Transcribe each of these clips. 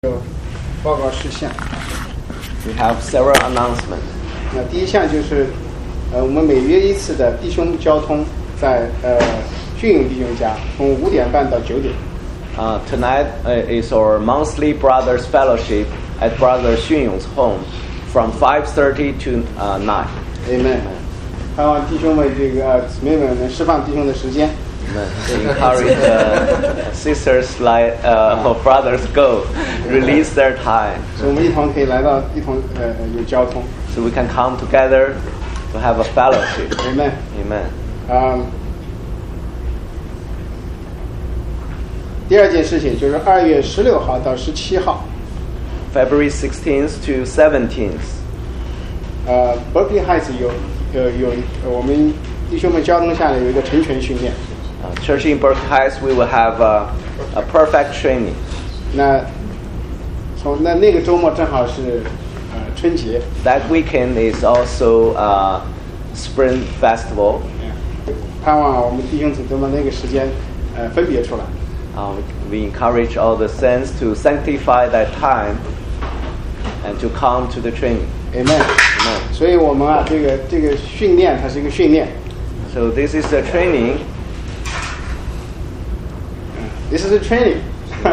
有报告事项。 We have several announcements. 那第一项就是我们每月一次的弟兄交通，在训勇弟兄家，从5点半到9点。 Tonight is our monthly brothers fellowship at Brother Xun Yong's home from 5:30 to 9. Amen. 盼望弟兄们姊妹们能释放弟兄的时间。 Encourage sisters like or brothers go release their time. 所以我们一同可以来到有交通。 So we can come together to have a fellowship. Amen. Amen. 第二件事情就是2月16号到17号。 February 16th to 17th. Berkeley Heights 有我们弟兄们交通下来有一个成全训练。 Church in Berkeley Heights, we will have a perfect training. 那个周末正好是春节。 That weekend is also Spring Festival. 盼望我们弟兄姊妹们那个时间分别出来。 We encourage all the saints to sanctify that time and to come to the training. Amen. 所以我们这个训练它是一个训练。 So this is a training. This is a training.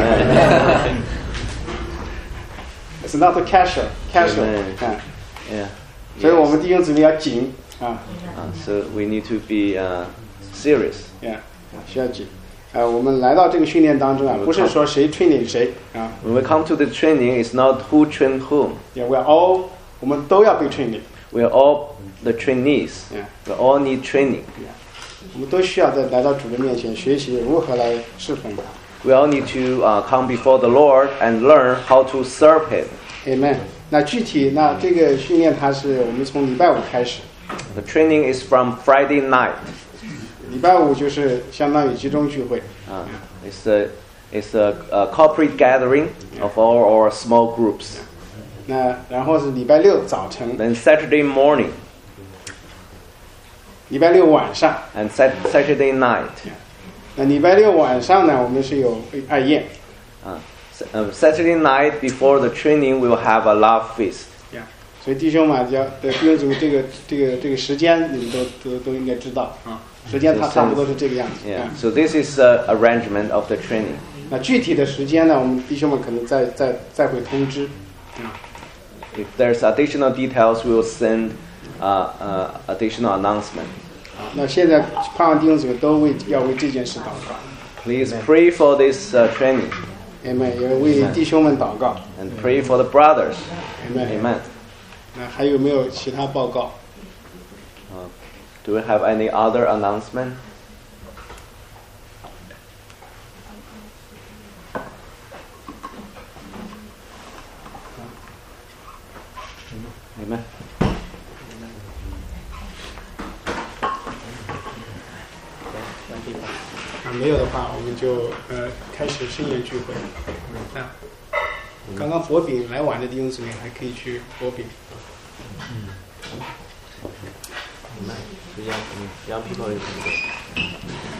It's not a casual. Yeah. 所以我们弟兄姊妹要紧 So we need to be serious. Yeah. 需要紧。我们来到这个训练当中不是说谁 training 谁 When we come to the training, it's not who train whom. Yeah,我们都要被 training. We are all the trainees. Yeah. We all need training. Yeah. 我们都需要来到主的面前学习如何来侍奉他。 We all need to come before the Lord and learn how to serve Him. Amen. 那具体这个训练它是我们从礼拜5开始。 The training is from Friday night. 礼拜5就是相当于集中聚会。 It's a corporate gathering of all our small groups. 然后是礼拜6早晨。 Then Saturday morning. 礼拜6晚上。 And Saturday night. 那礼拜6晚上呢，我们是有爱宴。 Saturday night before the training, we will have a love feast. 所以弟兄们弟兄姊妹这个时间你们都应该知道时间它差不多是这个样子。 Yeah. So this is the arrangement of the training. 那具体的时间呢，我们弟兄们可能再会通知。 If there's additional details, we will send additional announcement. 那现在盼望弟兄姊妹都要为这件事祷告。 Please pray for this training. Amen. 也为弟兄们祷告。 And pray for the brothers. Amen. 那还有没有其他报告 ？Do we have any other announcement? Amen. 没有的话，我们就开始深夜聚会。刚刚薄饼来晚的弟兄姊妹还可以去薄饼。 Young people is good.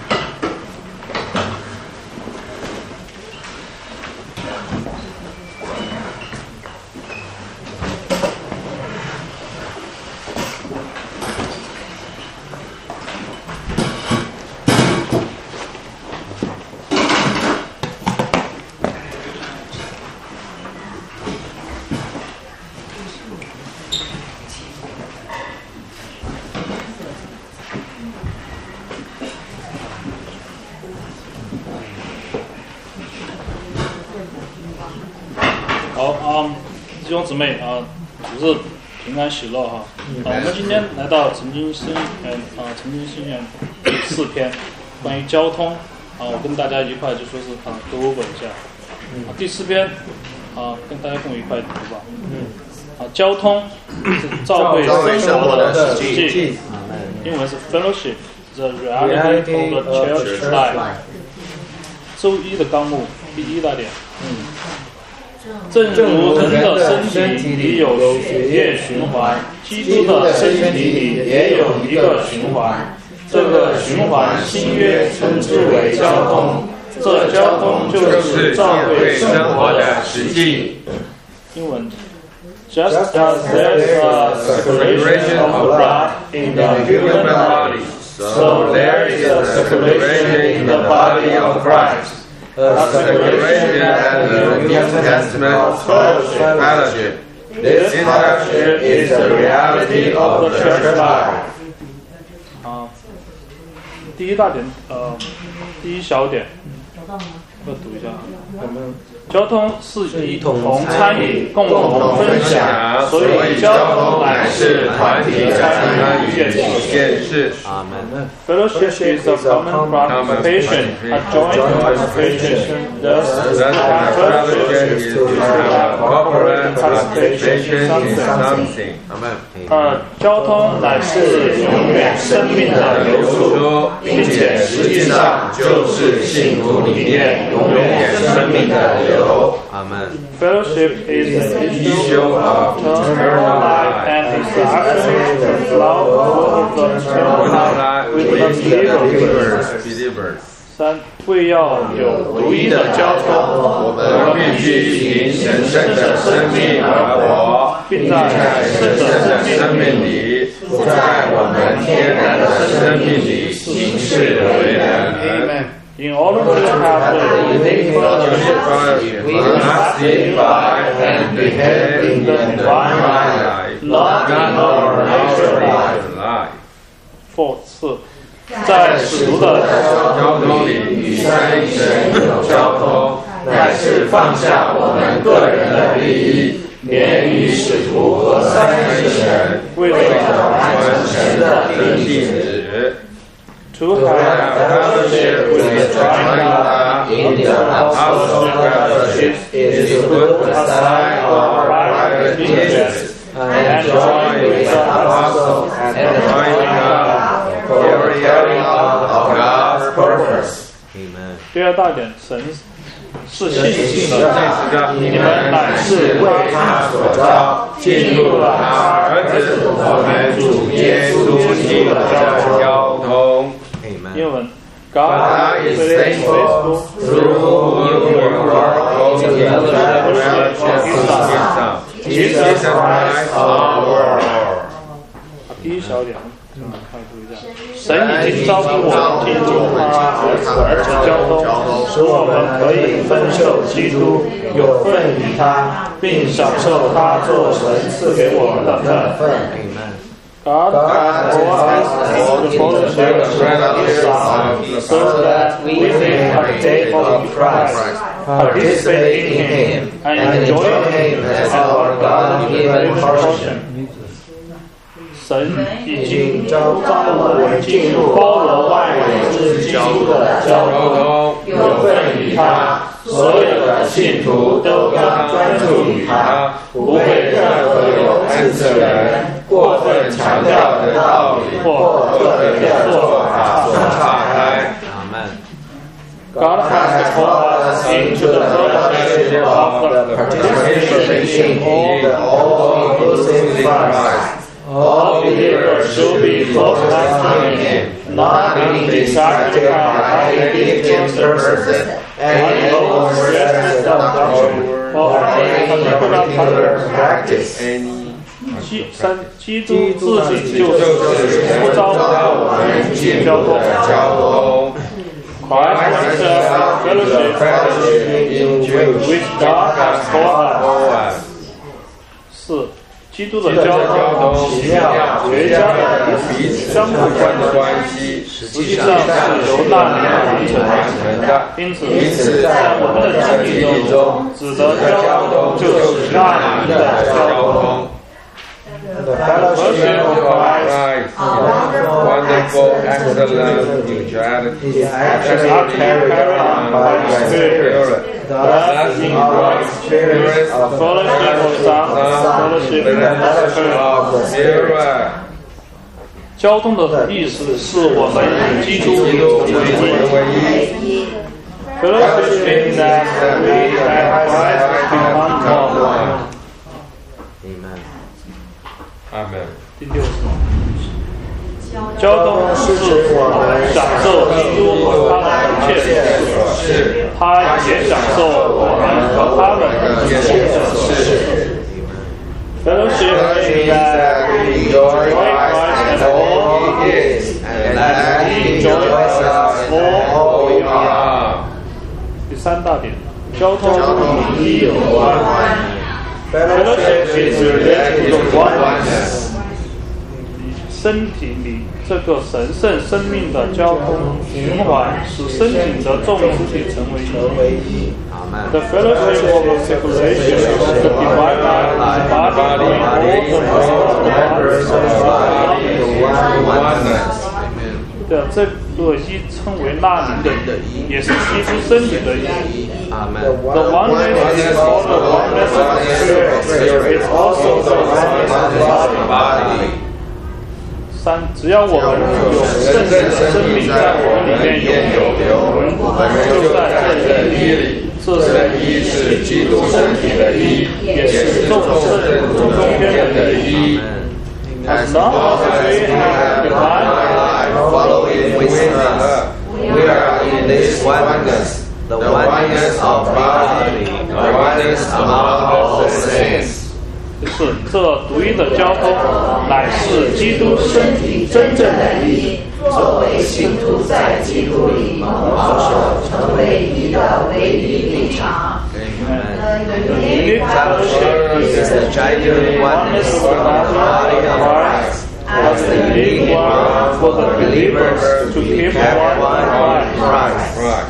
弟兄姊妹主日平安喜乐哈。我们今天来到曾经新言第4篇，关于交通我跟大家一块就说是go over一下。第4篇跟大家共一块读吧。交通是教会生活的实际，英文是 fellowship, the reality of the church life。周一的纲目第1大点。正如人的身体里有血液循环，基督的身体里也有一个循环，这个循环新约称之为交通。 这交通就是教会生活的实际。 英文 Just as there's a circulation of blood in the human body, so there is a circulation in the body of Christ. A circulation and the New Testament fellowship. This fellowship is the reality of the church life. 第一大点，第一小点，我读一下。交通是一同参与、共同分享，所以交通乃是团体参与一件事。Fellowship is a common participation, a joint participation. Thus, fellowship is to have corporate participation in something. 交通乃是永远生命的流出，并且实际上就是信徒里面永远生命的流。Amen. Fellowship is an issue of eternal life and is the action of flow of the eternal life with the believers. 三，为要有独一的交通，我们必须凭神圣的生命而活，并在神圣的生命里，不在我们天然的生命里行事为人。In order to have the unique fellowship, we must live by and behave in the divine life, not in our natural life. 4. 在使徒的交通里与三一神有交通，乃是放下我们个人的利益，免于使徒和三一神为了完成神的意旨。To have fellowship with the divine in the household fellowship is to put aside our private interests and join with the apostle and join God for carrying out of God's purpose. Amen. 第二大点，神是信心的，你们乃是为他所召，进入了他儿子我们主耶稣基督的交通。英文 God is faithful through whom you work in the fellowship of His Son, Jesus Christ our Lord. 第一小点，看读一下。神已经召呼我们进入他儿子交通，使我们可以分受基督，有份于他，并享受他做神赐给我们的份。God for us the fellowship of His Son, so that we may partake of Christ, participate in Him, and enjoy Him as our God-given portion. 神已经召我们进入包罗万有之基督的交通，有份于他，所有的信徒都当专注于他，不被任何有恩赐的人过分强调的道理或个人的做法所岔开。God has called us into the fellowship of the participation in the all-inclusive Christ. All believers should be close to Him, not being distracted by individual services and overstressed doctrine or any particular practice. 基督自己就是呼召我们进入的交通。Christ himself fellowship with God has called us. 4. 基督的交通奇妙绝佳的彼此相互关系，实际上是由那灵完成的。因此，在我们的经历中，指的交通就是那灵的交通。The fellowship of Christ, wonderful, excellent, neutrality, is actually carried on by the Spirit. Thus, in our experience of fellowship of fellowship of the Spirit. 交通的意思是我们与基督为一。Fellowship means that we and Christ become one. Amen. 阿门。 第六交通是我们享受基督和他的一切所事，他也享受我们和他们一切所事。Fellowship is that we enjoy Christ and all He is, and that He enjoys us for all we are. 第三大点，交通与一有关。Fellowship is related to oneness. 身体里这个神圣生命的交通循环，使身体的众肢体成为一。The fellowship of the circulation of the divine life is body and all the members of the body into oneness. 对，这个一称为纳灵的一，也是基督身体的一。The oneness is called the oneness of the spirit. It's also the oneness of the body. 三，只要我们有圣灵的生命在我们里面我们就在这一里。这一是基督身体的一，也是众中间的一。As long as we have divine life following within us, we are in this oneness, the oneness of body, the oneness among all saints. 就是这独一的交通，乃是基督身体真正的一，作为信徒在基督里蒙保守，成为一的唯一立场。The unique fellowship is the genuine oneness of the body of Christ, as the unique one for the believers to keep one in Christ.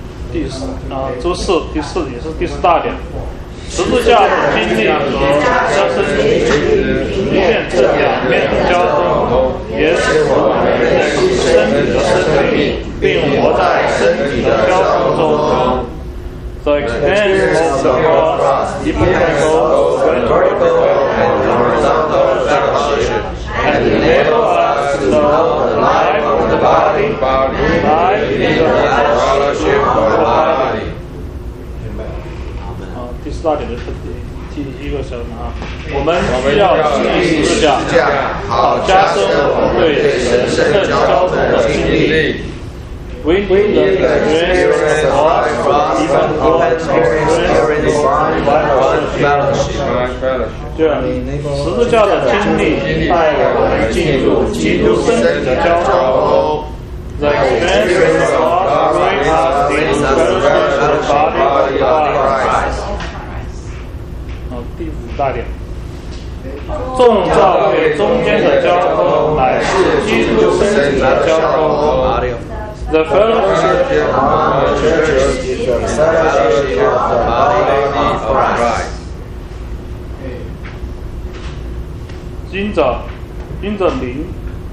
第四也是第四大点。十字架的经历和加深明显这两面的交通，也使我们身体的生命，并活在身体的交通中。The experience of the cross, vertical and horizontal fellowship, and enable us to know the life of the body, life in the fellowship of the body.第四大点的第一个神啊，我们需要经历十字架，好加深我们对神圣交通的经历。We need the experience of even more experience fellowship. 这样，十字架的经历带我们进入基督身体的交通。The experience of bring us into fellowship of the body of Christ.第五大点，众教会中间的交通乃是基督身体的交通。The fellowship among the churches is the fellowship of the body of Christ. 因着灵，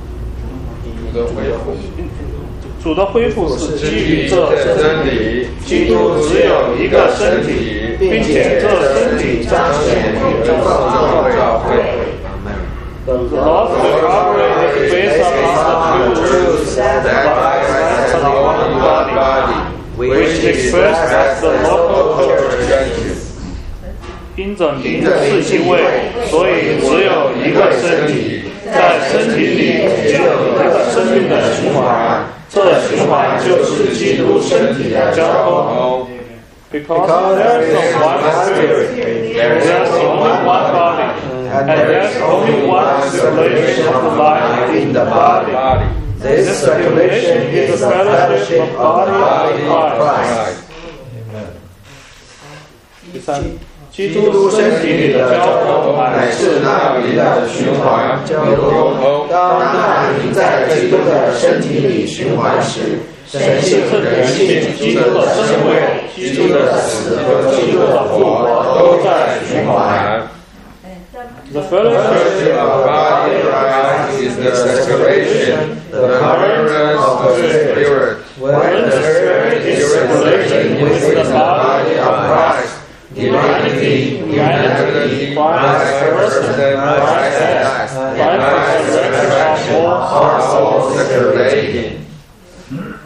主的恢复是基于这真理，基督只有一个身体，并且这身体彰显宇宙教会。The Lord's recovery is based upon the truth that Christ has one body, which expressed as the local church. 因着灵是一位，所以只有一个身体，在身体里只有一个生命的循环。这循环就是基督身体的交通。Because there is one spirit, there is only one body, and there is only one circulation of life in the body. This circulation is the fellowship of body of Christ. 第三，基督身体里的交通乃是那灵的循环交通。当那灵在基督的身体里循环时，神性、人性、基督的生位、基督的死和基督的复活都在循环。The fellowship of body of Christ is the circulation, the current of the Spirit. When the Spirit is circulating within the body of Christ, humanity, Christ first, Christ last, Christ resurrection are all circulating. 第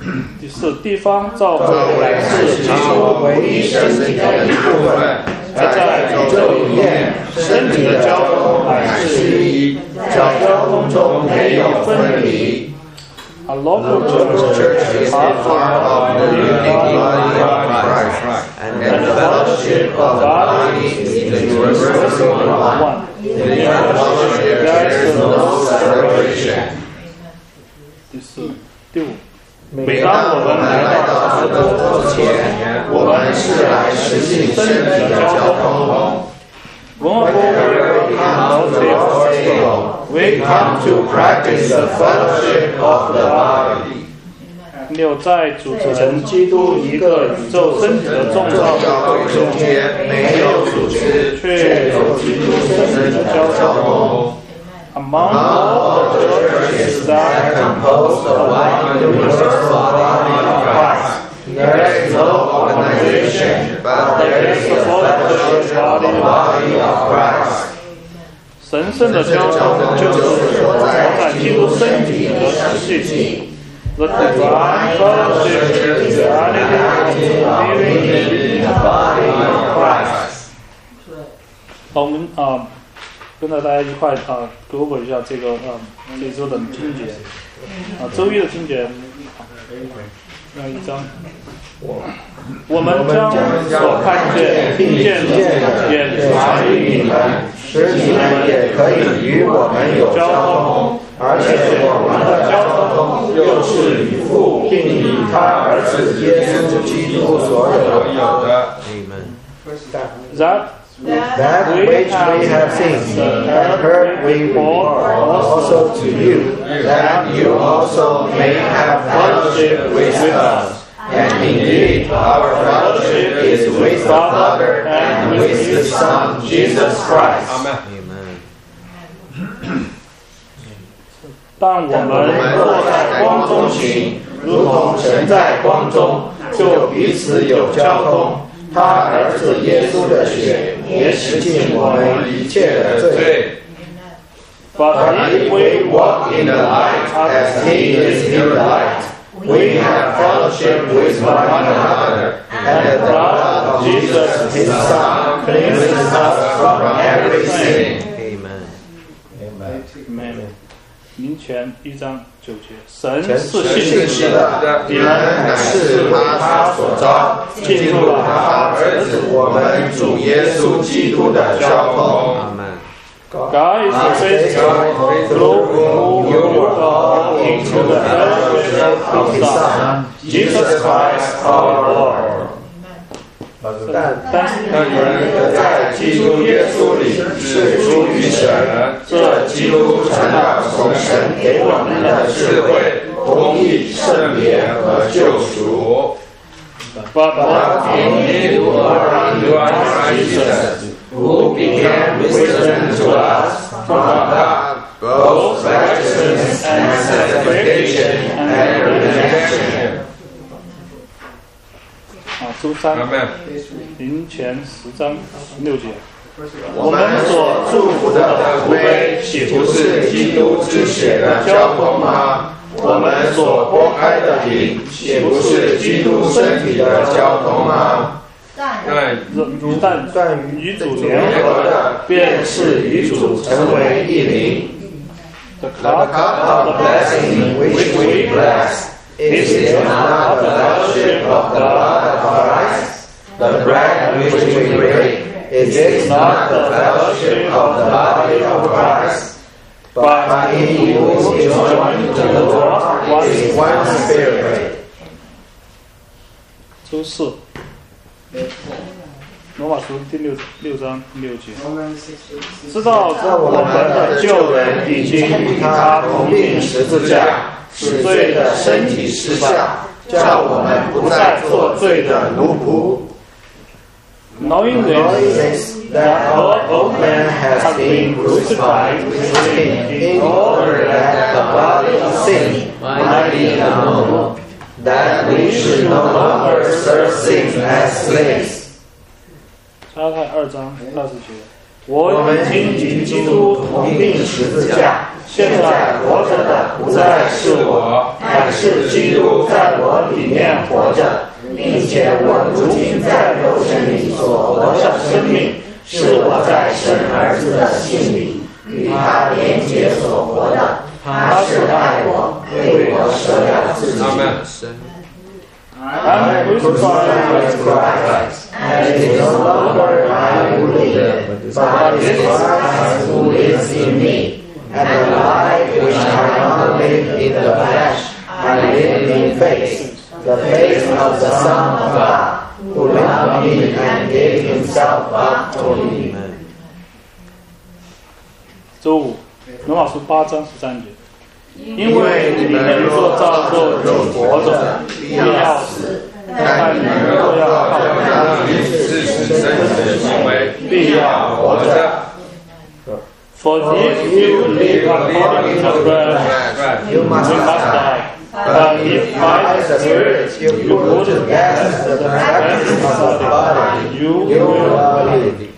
第四，地方教会是基督唯一身体的一部分，在宇宙里面，身体的交通乃是一，交通中没有分离。 A local church is part of the unity body of Christ, and the fellowship of the body is the universal one. In the fellowship there is no separation. 第四、第五。每当我们来到基督之前，我们是来实行身体的交通。Whenever we come to our table, we come to practice the fellowship of the body. 六，在组成基督一个宇宙身体的众教会中间，没有组织，却有基督身体的交通。Among all the churches that compose the one universal body of Christ, there is no organization, but there is the fellowship of the body of Christ. 神圣的交通就是活在基督身体的实际。The divine fellowship is the reality of living in the body of Christ. 好，我们跟着大家一块给我一下这个这周的经节周一的经节那一章，我们将所看见、听见的也传于你们，使你们也可以与我们有交通，而且我们的交通又是与父并以他儿子耶稣基督所有的。That which we have seen and heard we report also to you, that you also may have fellowship with us. And indeed, our fellowship is with the Father and with His Son, Jesus Christ. Amen. 但我们若在光中行，如同神在光中，就彼此有交通。他儿子耶稣的血也洗净我们一切的罪。But if we walk in the light as He is in the light, we have fellowship with one another, and the blood of Jesus, His Son, cleanses us from every sin. Amen. Amen. 民权1章9节，神是信实的，你们乃是为他所召，进入了他儿子我们主耶稣基督的交通。God is faithful through whom you are called into the fellowship of His Son, Jesus Christ our Lord. 但是你们在基督耶稣里是出于神，这基督成了从神给我们的智慧、公义、圣别和救赎。But in you are in Christ Jesus, who became wisdom to us from God, both righteousness and sanctification and redemption. 周三，林前10章16节。我们所祝福的福杯，岂不是基督之血的交通吗？我们所拨开的饼，岂不是基督身体的交通吗？但与主联合的，便是与主成为一灵。The cup of the blessing which we bless. Is it not the fellowship of the blood of Christ? The bread which we break, is it not the fellowship of the body of Christ? But in you is joined to the Lord is one Spirit. 周四，罗马书第6章6节，知道我们的救人已经与他同定十字架。使罪的身体失下，叫我们不再做罪的奴仆。Knowing this, that our old man has been crucified with sin, in order that the body of sin might be known, that we should no longer serve sin as slaves. 加拉太2章20节。 我们经与基督同定十字架，现在活着的不再是我，乃是基督在我里面活着，并且我如今在肉身里所活的生命，是我在神儿子的心里与他连结所活的。他是爱我，为我舍了自己。I'm crucified with Christ, and it is no longer I who live, but it is Christ who lives in me. And the life which I now live in the flesh, I live in faith, the faith of the Son of God, who loved me and gave himself up for me. 周五，罗马书8章13节。因为你们若照着肉活着，必要死；但你们若要靠着灵是使身体的行为，必要活着。For if you live according to flesh, you must die. But if by the Spirit you put to death the practice of the body, you will live.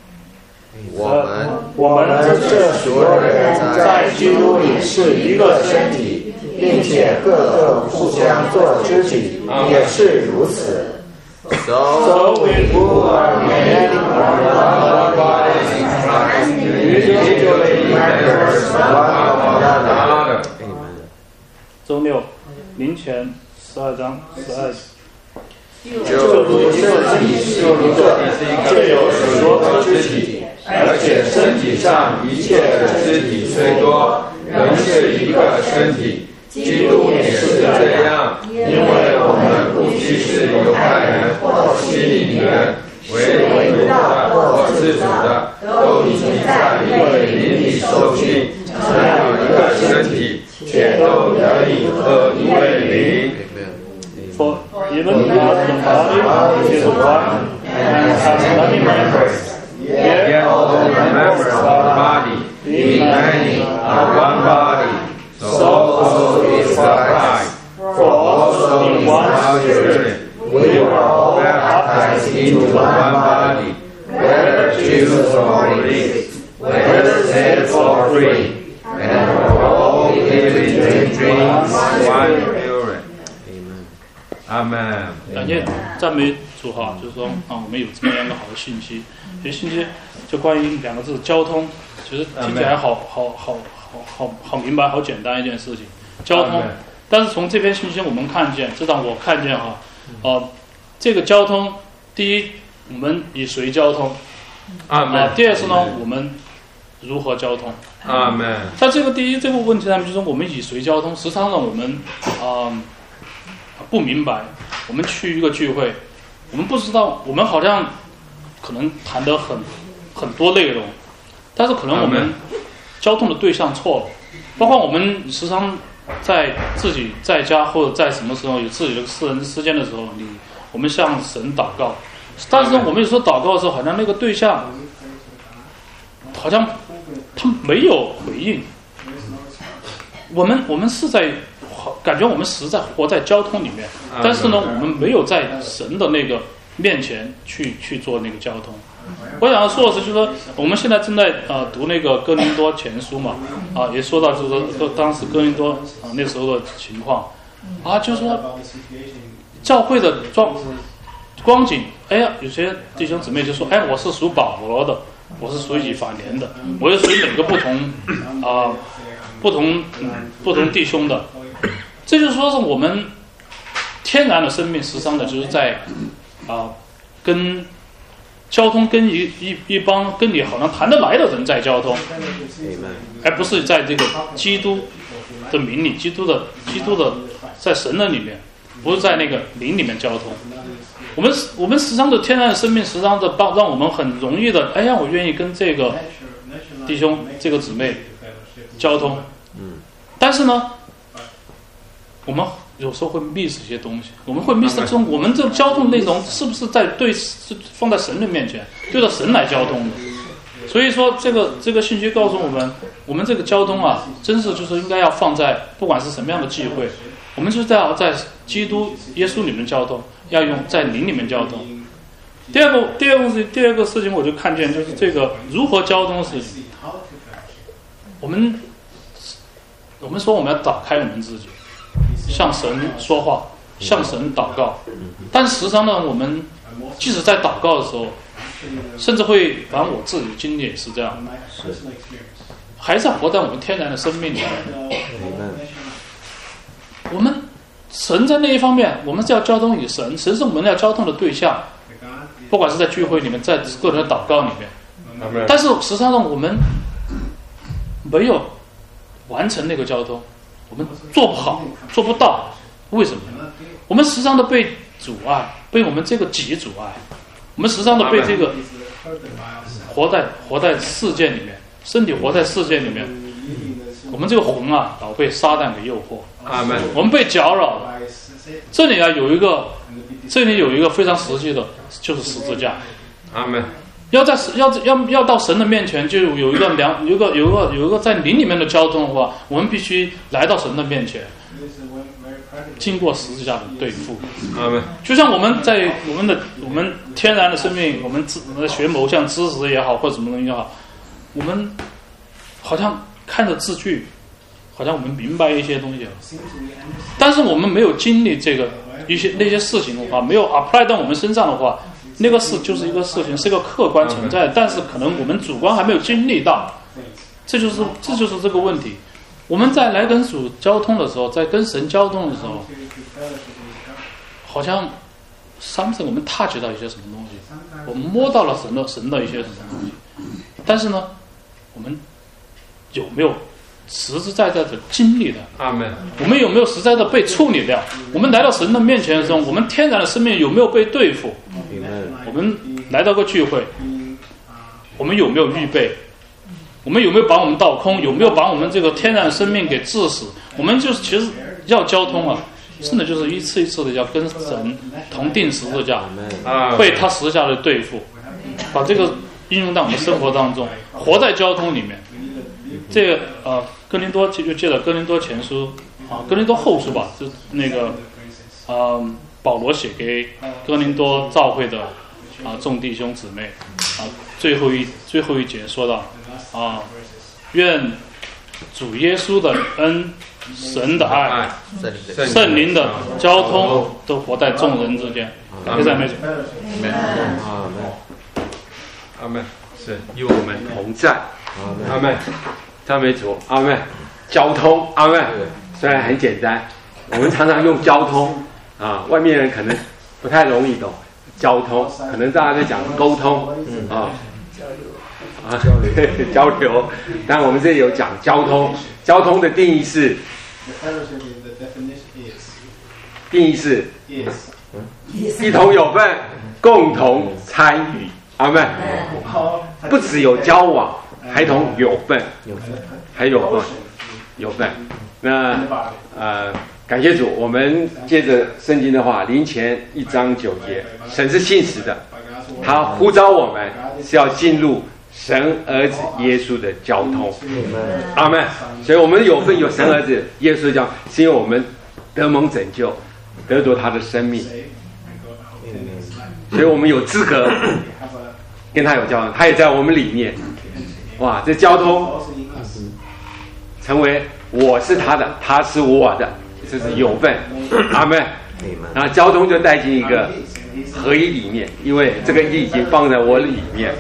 我们这所有人在基督里是一个身体，并且各个互相做肢体，也是如此。So we who are many one body in Christ, individually members one of another. 周六，林前12章12节。就如身体是一个，却有许多个肢体，而且身体上一切的肢体虽多，仍是一个身体。基督也是这样，因为我们不拘是犹太人或希利尼人，为主的或自主的，都已经在一位灵里受洗，成了一个身体，且都得以合一位灵。For even God the body is one and has many members, yet all the members of the body, being many, are one body. So also is Christ. For also in one Spirit we were all baptized into one body, whether Jews or Greeks, whether slaves or free, and were all given to drink one Spirit.阿门。感谢赞美主哈，就是说我们有这么样一个好的信息。这信息就关于2个字交通，其实听起来好明白、好简单一件事情，交通。但是从这篇信息我们看见，至少我看见哈，这个交通，第一，我们以谁交通？第二是呢，我们如何交通？阿门。在这个问题上面，就是我们以谁交通？实际上我们不明白，我们去一个聚会，我们不知道，我们好像可能谈得很多内容，但是可能我们交通的对象错了。包括我们时常在自己在家或者在什么时候有自己的私人之间的时候，我们向神祷告，但是我们有时候祷告的时候，好像那个对象好像他没有回应。我们是在感觉我们实在活在交通里面，但是呢，我们没有在神的那个面前去做那个交通。我想要说的是，就是说我们现在正在读那个哥林多前书嘛，也说到就是说当时哥林多那时候的情况就是说教会的光景，有些弟兄姊妹就说，我是属保罗的，我是属以法莲的，我是属于哪个不同弟兄的。这就是说是我们天然的生命，实际上呢，就是在跟交通跟一帮跟你好像谈得来的人在交通，而不是在这个基督的名里，基督的在神的里面，不是在那个灵里面交通。我们实际上的天然的生命，实际上的让我们很容易的，我愿意跟这个弟兄这个姊妹交通，但是呢，我们有时候会 miss 一些东西，我们会 miss 这种我们这交通内容是不是是放在神的面前，对着神来交通的。所以说这个信息告诉我们这个交通真是就是应该要放在不管是什么样的聚会，我们就是在基督耶稣里面交通，要用在灵里面交通。 第二个事情，我就看见就是这个如何交通的事情。我们说我们要打开我们自己，向神说话，向神祷告。但实际上呢，我们即使在祷告的时候，甚至会，反正我自己的经历也是这样，还是活在我们天然的生命里面。我们神在那一方面，我们是要交通与神，神是我们要交通的对象，不管是在聚会里面，在个人的祷告里面。但是实际上我们没有完成那个交通，我们做不好，做不到。为什么？我们时常的被阻碍，被我们这个己阻碍。我们时常的被这个活在世界里面，身体活在世界里面。我们这个魂啊，老被撒旦给诱惑。我们被搅扰了。这里有一个非常实际的，就是十字架。 阿门。 要到神的面前，就有一个在灵里面的交通的话，我们必须来到神的面前，经过十字架的对付。就像我们在我们天然的生命，我们学某项知识也好，或者什么东西也好，我们好像看着字句，好像我们明白一些东西了，但是我们没有经历那些事情的话，没有 apply 到我们身上的话，那个事就是一个事情，是一个客观存在，但是可能我们主观还没有经历到，这就是这个问题。我们在来跟主交通的时候，在跟神交通的时候，好像 something 我们 touch 到一些什么东西，我们摸到了神的一些什么东西，但是呢，我们有没有实实在在的经历的？我们有没有实在的被处理掉？我们来到神的面前的时候，我们天然的生命有没有被对付？我们来到个聚会，我们有没有预备？我们有没有把我们倒空？有没有把我们这个天然的生命给致死？我们就是其实要交通啊，真的就是一次一次的要跟神同定十字架，被他十字架的对付，把这个应用到我们生活当中，活在交通里面。这个哥林多就借了哥林多前书哥林多后书吧，就那个保罗写给哥林多教会的众弟兄姊妹最后一节说到愿主耶稣的恩、神的爱、圣灵的交通都活在众人之间。谢谢妹子。 阿门。是与我们同在。阿门。赞美主。阿门。交通。阿门。虽然很简单，我们常常用交通外面人可能不太容易懂交通，可能大家在讲沟通交流，但我们这里有讲交通。交通的定义是一同有份，共同参与。阿们。不只有交往，还同有份，还有份。那感谢主，我们接着圣经的话，林前1章9节，神是信实的，他呼召我们是要进入神儿子耶稣的交通。阿们。所以我们有份有神儿子耶稣的交通，是因为我们得蒙拯救，得着他的生命，所以我们有资格跟他有交通，他也在我们里面。哇，这交通成为我是他的，他是我的，这是有份。阿们。然后交通就带进一个合一里面，因为这个一已经放在我里面。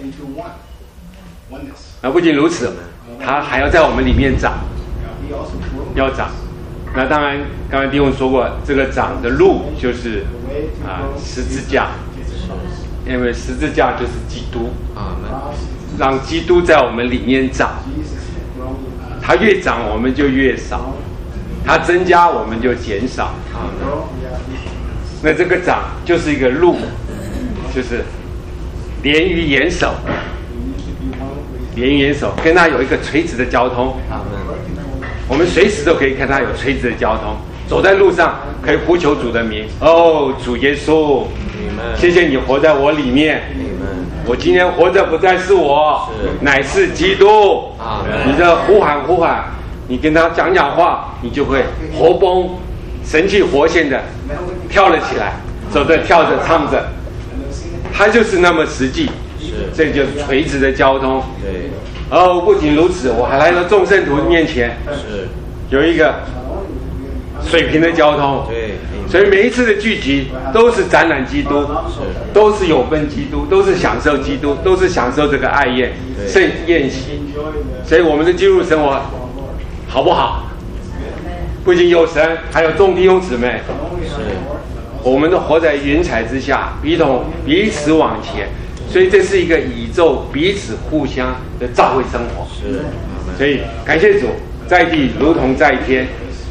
不仅如此，他还要在我们里面长，要长。那当然，刚才弟兄说过，这个长的路就是十字架，因为十字架就是基督，让基督在我们里面长。他越长，我们就越少；他增加，我们就减少。那这个长就是一个路，就是连于严守。连于严守，跟他有一个垂直的交通。我们随时都可以跟他有垂直的交通，走在路上可以呼求主的名。主耶稣，谢谢你活在我里面。我今天活着不再是我，乃是基督。你这呼喊，你跟他讲话，你就会活蹦神气活现的跳了起来，走着跳着唱着， 它就是那么实际，这就是垂直的交通。 对。 不仅如此，我还来到众圣徒面前，有一个水平的交通。 对。 所以每一次的聚集都是展览基督，都是有分基督，都是享受基督，都是享受这个爱宴盛宴席。所以我们的基督生活好不好？不仅有神，还有众弟兄姊妹。我们都活在云彩之下，彼此往前。所以这是一个宇宙彼此互相的教会生活。所以感谢主，在地如同在天。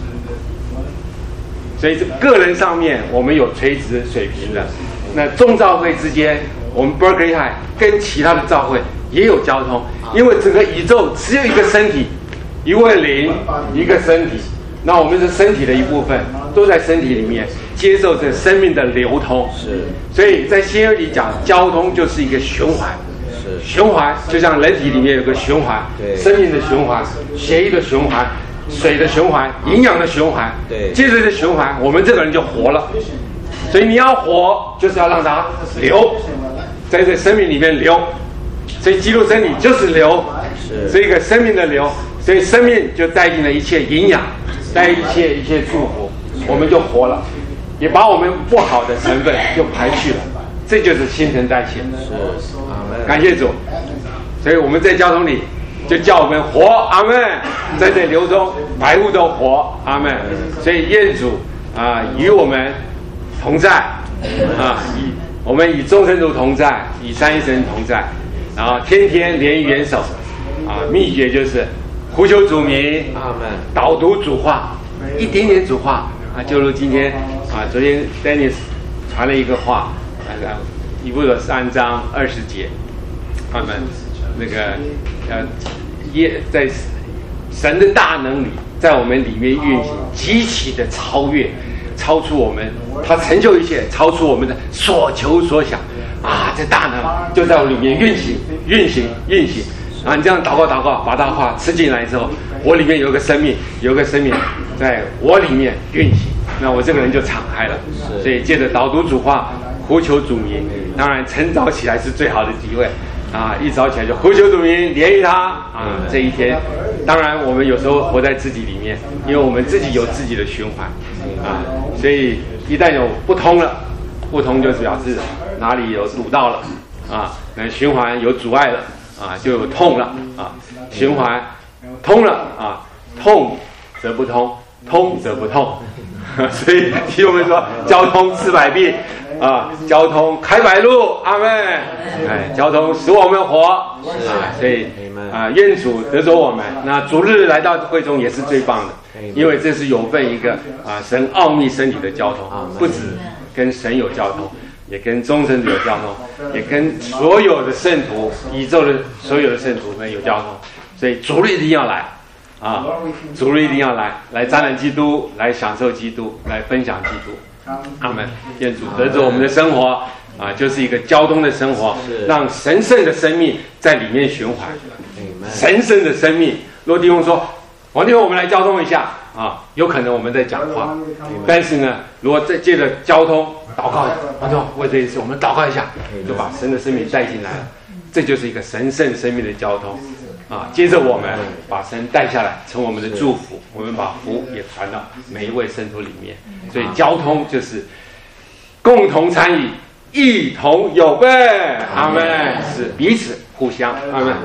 所以个人上面我们有垂直水平的，那众教会之间，我们 Berkeley High 跟其他的教会也有交通，因为整个宇宙只有一个身体，一位灵，一个身体。那我们是身体的一部分，都在身体里面接受着生命的流通。所以在新约里讲，交通就是一个循环。循环就像人体里面有个循环，生命的循环，血液的循环。水的循环，营养的循环，接着的循环，我们这个人就活了。所以你要活，就是要让它流，在这生命里面流。所以基督真理就是流，是一个生命的流。所以生命就带进了一切营养，带一切祝福，我们就活了，也把我们不好的成分就排去了。这就是新陈代谢。感谢主。所以我们在交通里。就叫我们活，阿们，在这流中，百物都活，阿们。所以愿主与我们同在我们与众圣徒同在，与三一神同在，然后天天联于元首秘诀就是呼求主名，阿们，导读主话，一点点主话就如今天昨天 Dennis 传了一个话，以弗所3章20节，阿们。那个在神的大能里，在我们里面运行，极其的超出我们，他成就一切，超出我们的所求所想这大能就在我里面运行。你这样祷告，把大话吃进来之后，我里面有个生命在我里面运行，那我这个人就敞开了。所以借着导读主话，呼求主名，当然晨早起来是最好的机会。一早起来就呼求主名，连于他这一天。当然我们有时候活在自己里面，因为我们自己有自己的循环所以一旦有不通了，不通就表示哪里有堵到了那循环有阻碍了就有痛了循环通了痛则不通，通则不痛所以弟兄们说，交通400弊交通开百路，阿们。交通使我们活所以愿主得着我们。那主日来到会中也是最棒的，因为这是有份一个神奥秘身体的交通，不止跟神有交通，也跟众圣徒有交通，也跟所有的圣徒，宇宙的所有的圣徒们有交通。所以主日一定要来主日一定要来沾染基督，来享受基督，来分享基督。阿们。愿主得着我们的生活就是一个交通的生活，让神圣的生命在里面循环。神圣的生命，若弟兄说，王弟兄，我们来交通一下有可能我们在讲话，但是呢，如果再借着交通祷告，王弟兄为这一次我们祷告一下，就把神的生命带进来了。这就是一个神圣生命的交通接着我们把神带下来，成我们的祝福，我们把福也传到每一位圣徒里面。所以交通就是共同参与，一同有份，阿们，是彼此互相，阿们。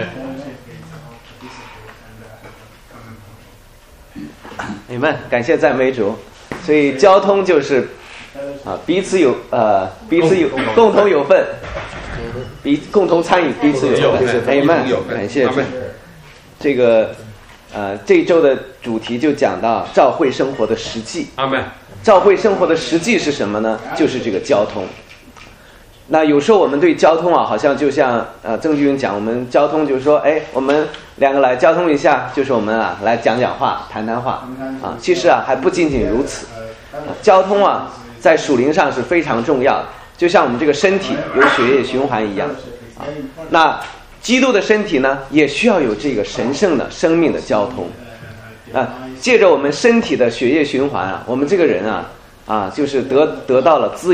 你们感谢赞美主。所以交通就是彼此有共同有份，共同参与，彼此有份。Amen，感谢主。这个这一周的主题就讲到教会生活的实际。 阿们。 教会生活的实际是什么呢？就是这个交通。那有时候我们对交通好像就像郑军讲，我们交通就是说，我们两个来交通一下，就是我们来讲话、谈话其实还不仅仅如此。交通在属灵上是非常重要的，就像我们这个身体有血液循环一样那基督的身体呢，也需要有这个神圣的生命的交通借着我们身体的血液循环我们这个人就是得到了滋养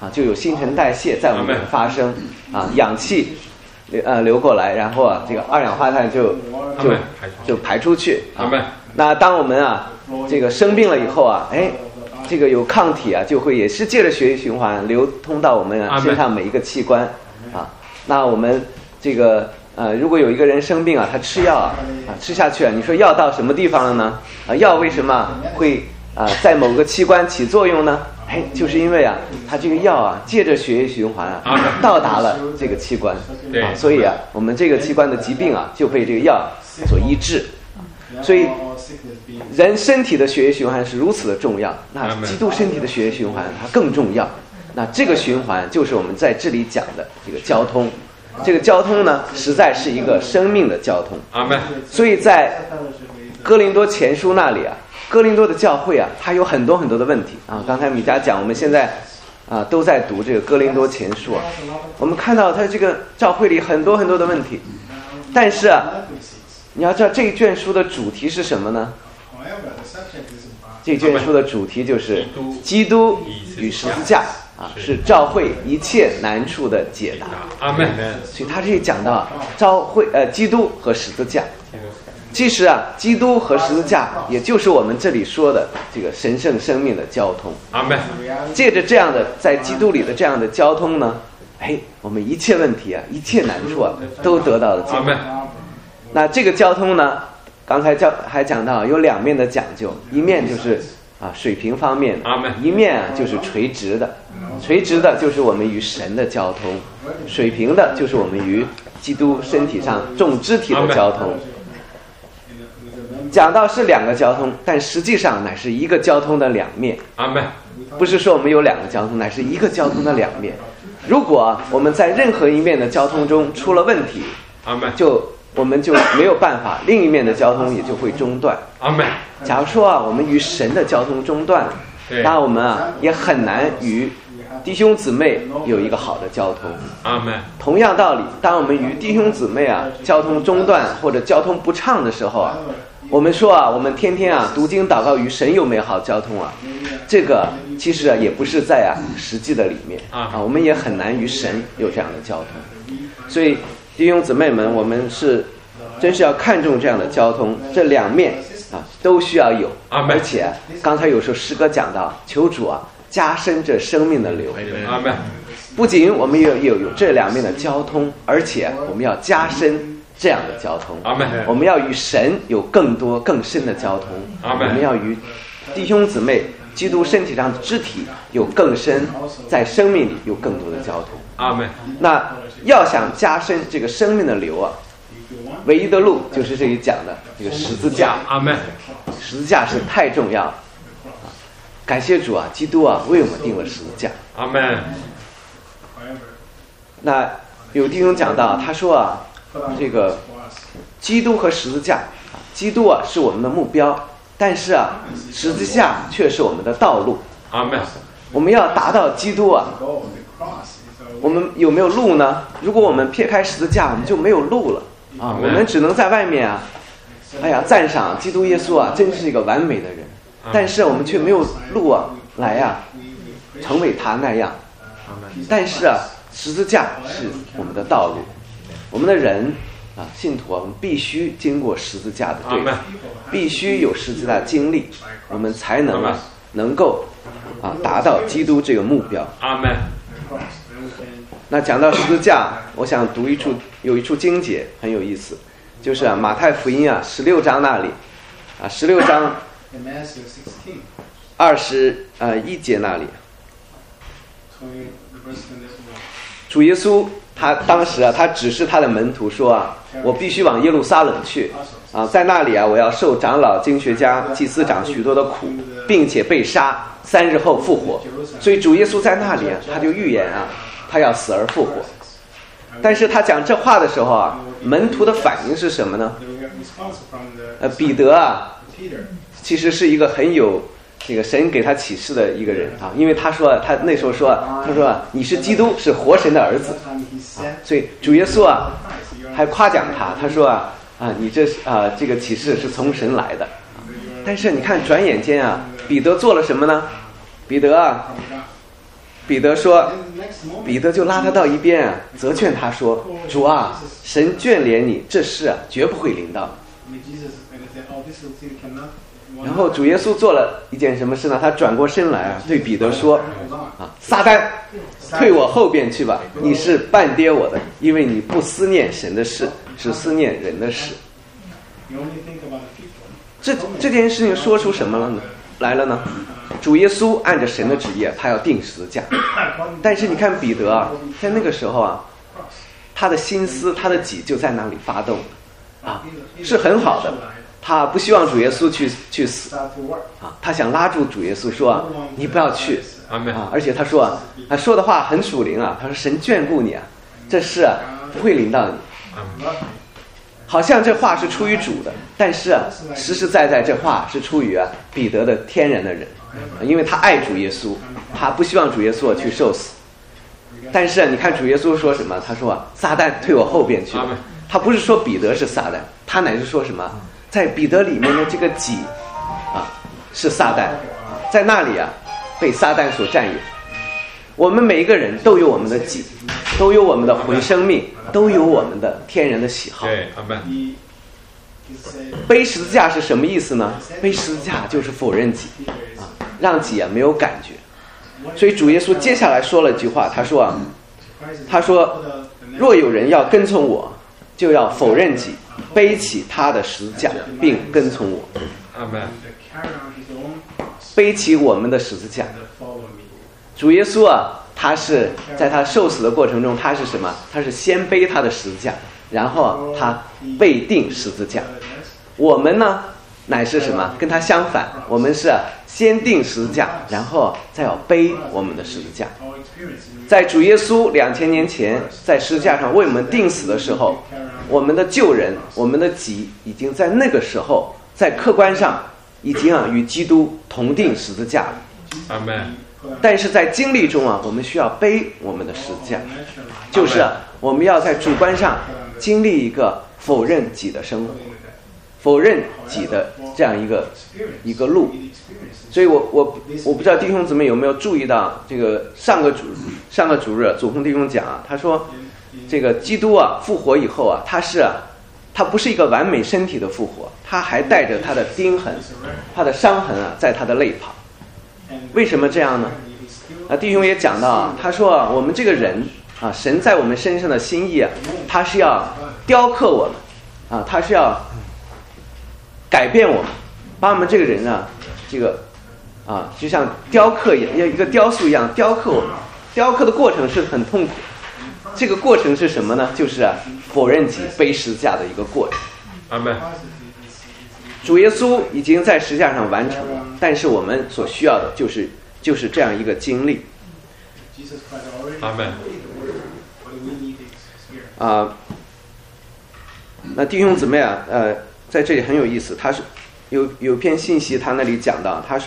啊，就有新陈代谢在我们里面发生啊，氧气流过来，然后啊这个二氧化碳就排出去啊。那当我们啊这个生病了以后啊，这个有抗体啊，就会也是借着血液循环流通到我们身上每一个器官啊。那我们这个如果有一个人生病啊，他吃药啊吃下去啊，你说药到什么地方了呢？药为什么会在某个器官起作用呢？就是因为啊，它这个药啊，借着血液循环啊，到达了这个器官啊，所以啊，我们这个器官的疾病啊，就被这个药所医治。所以，人身体的血液循环是如此的重要，那基督身体的血液循环它更重要。那这个循环就是我们在这里讲的这个交通。这个交通呢，实在是一个生命的交通。所以在哥林多前书那里啊，哥林多的教会啊，它有很多很多的问题啊。刚才米迦讲，我们现在都在读这个哥林多前书啊，我们看到它这个教会里很多很多的问题。但是啊，你要知道这一卷书的主题是什么呢？这卷书的主题就是基督与十字架啊，是教会一切难处的解答。 阿们。 所以他这里讲到基督和十字架。其实啊，基督和十字架也就是我们这里说的这个神圣生命的交通。 阿们。 借着这样的在基督里的这样的交通呢，我们一切问题啊，一切难处啊，都得到了解答。那这个交通呢，刚才还讲到有两面的讲究，一面就是水平方面，一面啊就是垂直的。垂直的就是我们与神的交通，水平的就是我们与基督身体上众肢体的交通。讲到是两个交通，但实际上乃是一个交通的两面。不是说我们有两个交通，乃是一个交通的两面。如果我们在任何一面的交通中出了问题，我们就没有办法，另一面的交通也就会中断。假如说我们与神的交通中断了，那我们也很难与弟兄姊妹有一个好的交通。同样道理，当我们与弟兄姊妹交通中断或者交通不畅的时候我们说我们天天读经祷告与神有美好交通这个其实也不是在实际的里面我们也很难与神有这样的交通。所以弟兄姊妹们，我们真是要看重这样的交通，这两面都需要有。而且刚才有时候诗歌讲到，求主加深这生命的流。不仅我们有这两面的交通，而且我们要加深这样的交通。我们要与神有更多更深的交通。我们要与弟兄姊妹基督身体上的肢体有更深，在生命里有更多的交通。那要想加深这个生命的流唯一的路就是这里讲的这个十字架。十字架是太重要了。感谢主基督为我们定了十字架。那有弟兄讲到，他说这个基督和十字架，基督是我们的目标，但是十字架却是我们的道路。我们要达到基督我们有没有路呢？如果我们撇开十字架，我们就没有路了我们只能在外面赞赏基督耶稣真是一个完美的人，但是我们却没有路来成为他那样。但是十字架是我们的道路，我们的人信徒我们必须经过十字架的对付，必须有十字架的经历，我们才能够达到基督这个目标。那讲到十字架，我想有一处经节很有意思，就是马太福音16章那里16章21节那里，主耶稣他当时他指示他的门徒说我必须往耶路撒冷去在那里我要受长老、经学家、祭司长许多的苦，并且被杀，3日后复活。所以主耶稣在那里他就预言他要死而复活。但是他讲这话的时候门徒的反应是什么呢？彼得其实是一个很有这个神给他启示的一个人因为他那时候说你是基督，是活神的儿子所以主耶稣还夸奖他说你这个启示是从神来的。但是你看转眼间彼得做了什么呢？彼得彼得说，彼得就拉他到一边啊，责劝他说：“主啊，神眷怜你，这事啊绝不会临到你。”然后主耶稣做了一件什么事呢？他转过身来啊，对彼得说：“啊，撒旦，退我后边去吧！你是半跌我的，因为你不思念神的事，只思念人的事。”这件事情说出什么了呢？来了呢？主耶稣按着神的旨意，他要钉十字架。但是你看彼得啊，在那个时候啊，他的心思、他的己就在那里发动啊，是很好的。他不希望主耶稣去死啊，他想拉住主耶稣说啊，你不要去啊，而且他说啊，他说的话很属灵啊，他说神眷顾你啊，这事啊不会临到你。好像这话是出于主的，但是啊，实实在在这话是出于啊彼得的天然的人，因为他爱主耶稣，他不希望主耶稣去受死。但是啊，你看主耶稣说什么？他说啊，撒旦退我后边去吧。他不是说彼得是撒旦，他乃是说什么？在彼得里面的这个己啊是撒旦，在那里啊被撒旦所占有。我们每一个人都有我们的己，都有我们的魂生命，都有我们的天然的喜好。 对，阿们。 背十字架是什么意思呢？背十字架就是否认己啊，让己啊没有感觉。所以主耶稣接下来说了一句话，他说若有人要跟从我，就要否认己，背起他的十字架，并跟从我。 阿们。 背起我们的十字架。主耶稣啊，他是在他受死的过程中，他是什么？他是先背他的十字架，然后他被钉十字架。我们呢，乃是什么？跟他相反，我们是先钉十字架，然后再要背我们的十字架。在主耶稣2000年前在十字架上为我们钉死的时候，我们的旧人，我们的己已经在那个时候在客观上已经与基督同钉十字架了。 阿们。 但是在经历中啊，我们需要背我们的十字架，就是我们要在主观上经历一个否认己的生活，否认己的这样一个路。所以我不知道弟兄姊妹有没有注意到，这个上个主日祖峰弟兄讲啊，他说这个基督啊复活以后啊，他不是一个完美身体的复活，他还带着他的钉痕，他的伤痕啊在他的肋旁。为什么这样呢？弟兄也讲到啊，他说啊，我们这个人啊，神在我们身上的心意啊，他是要雕刻我们啊，他是要改变我们，把我们这个人啊，这个啊，就像雕刻一样，一个雕塑一样雕刻我们。雕刻的过程是很痛苦，这个过程是什么呢？就是否认己、背十字架的一个过程。 阿们。 主耶稣已经在十字架上完成了，但是我们所需要的就是这样一个经历。 阿们。 那弟兄姊妹啊，在这里很有意思，他是有篇信息，他那里讲到，他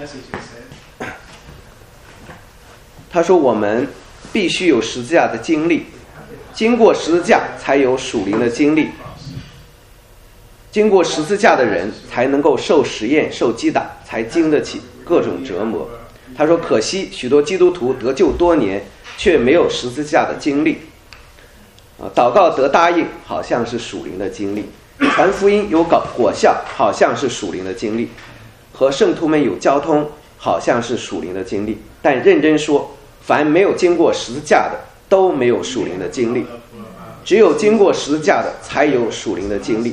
说我们必须有十字架的经历，经过十字架才有属灵的经历。经过十字架的人才能够受实验、受击打，才经得起各种折磨。他说可惜许多基督徒得救多年却没有十字架的经历。祷告得答应好像是属灵的经历，传福音有果效好像是属灵的经历，和圣徒们有交通好像是属灵的经历。但认真说，凡没有经过十字架的都没有属灵的经历，只有经过十字架的才有属灵的经历。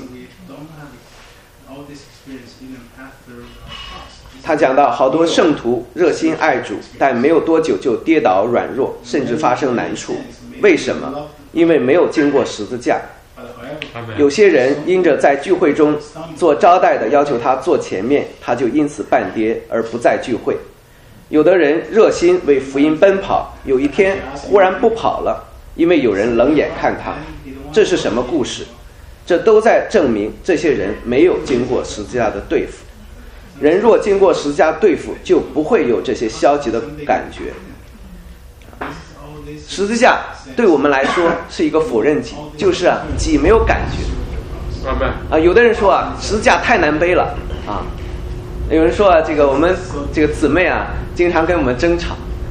他讲到好多圣徒热心爱主，但没有多久就跌倒软弱，甚至发生难处。为什么？因为没有经过十字架。有些人因着在聚会中做招待的要求他坐前面，他就因此半跌而不再聚会。有的人热心为福音奔跑，有一天忽然不跑了，因为有人冷眼看他。这是什么故事？这都在证明这些人没有经过十字架的对付。人若经过十字架对付，就不会有这些消极的感觉。十字架对我们来说是一个否认己，就是己没有感觉。有的人说十字架太难背了啊。有人说这个我们这个姊妹经常跟我们争吵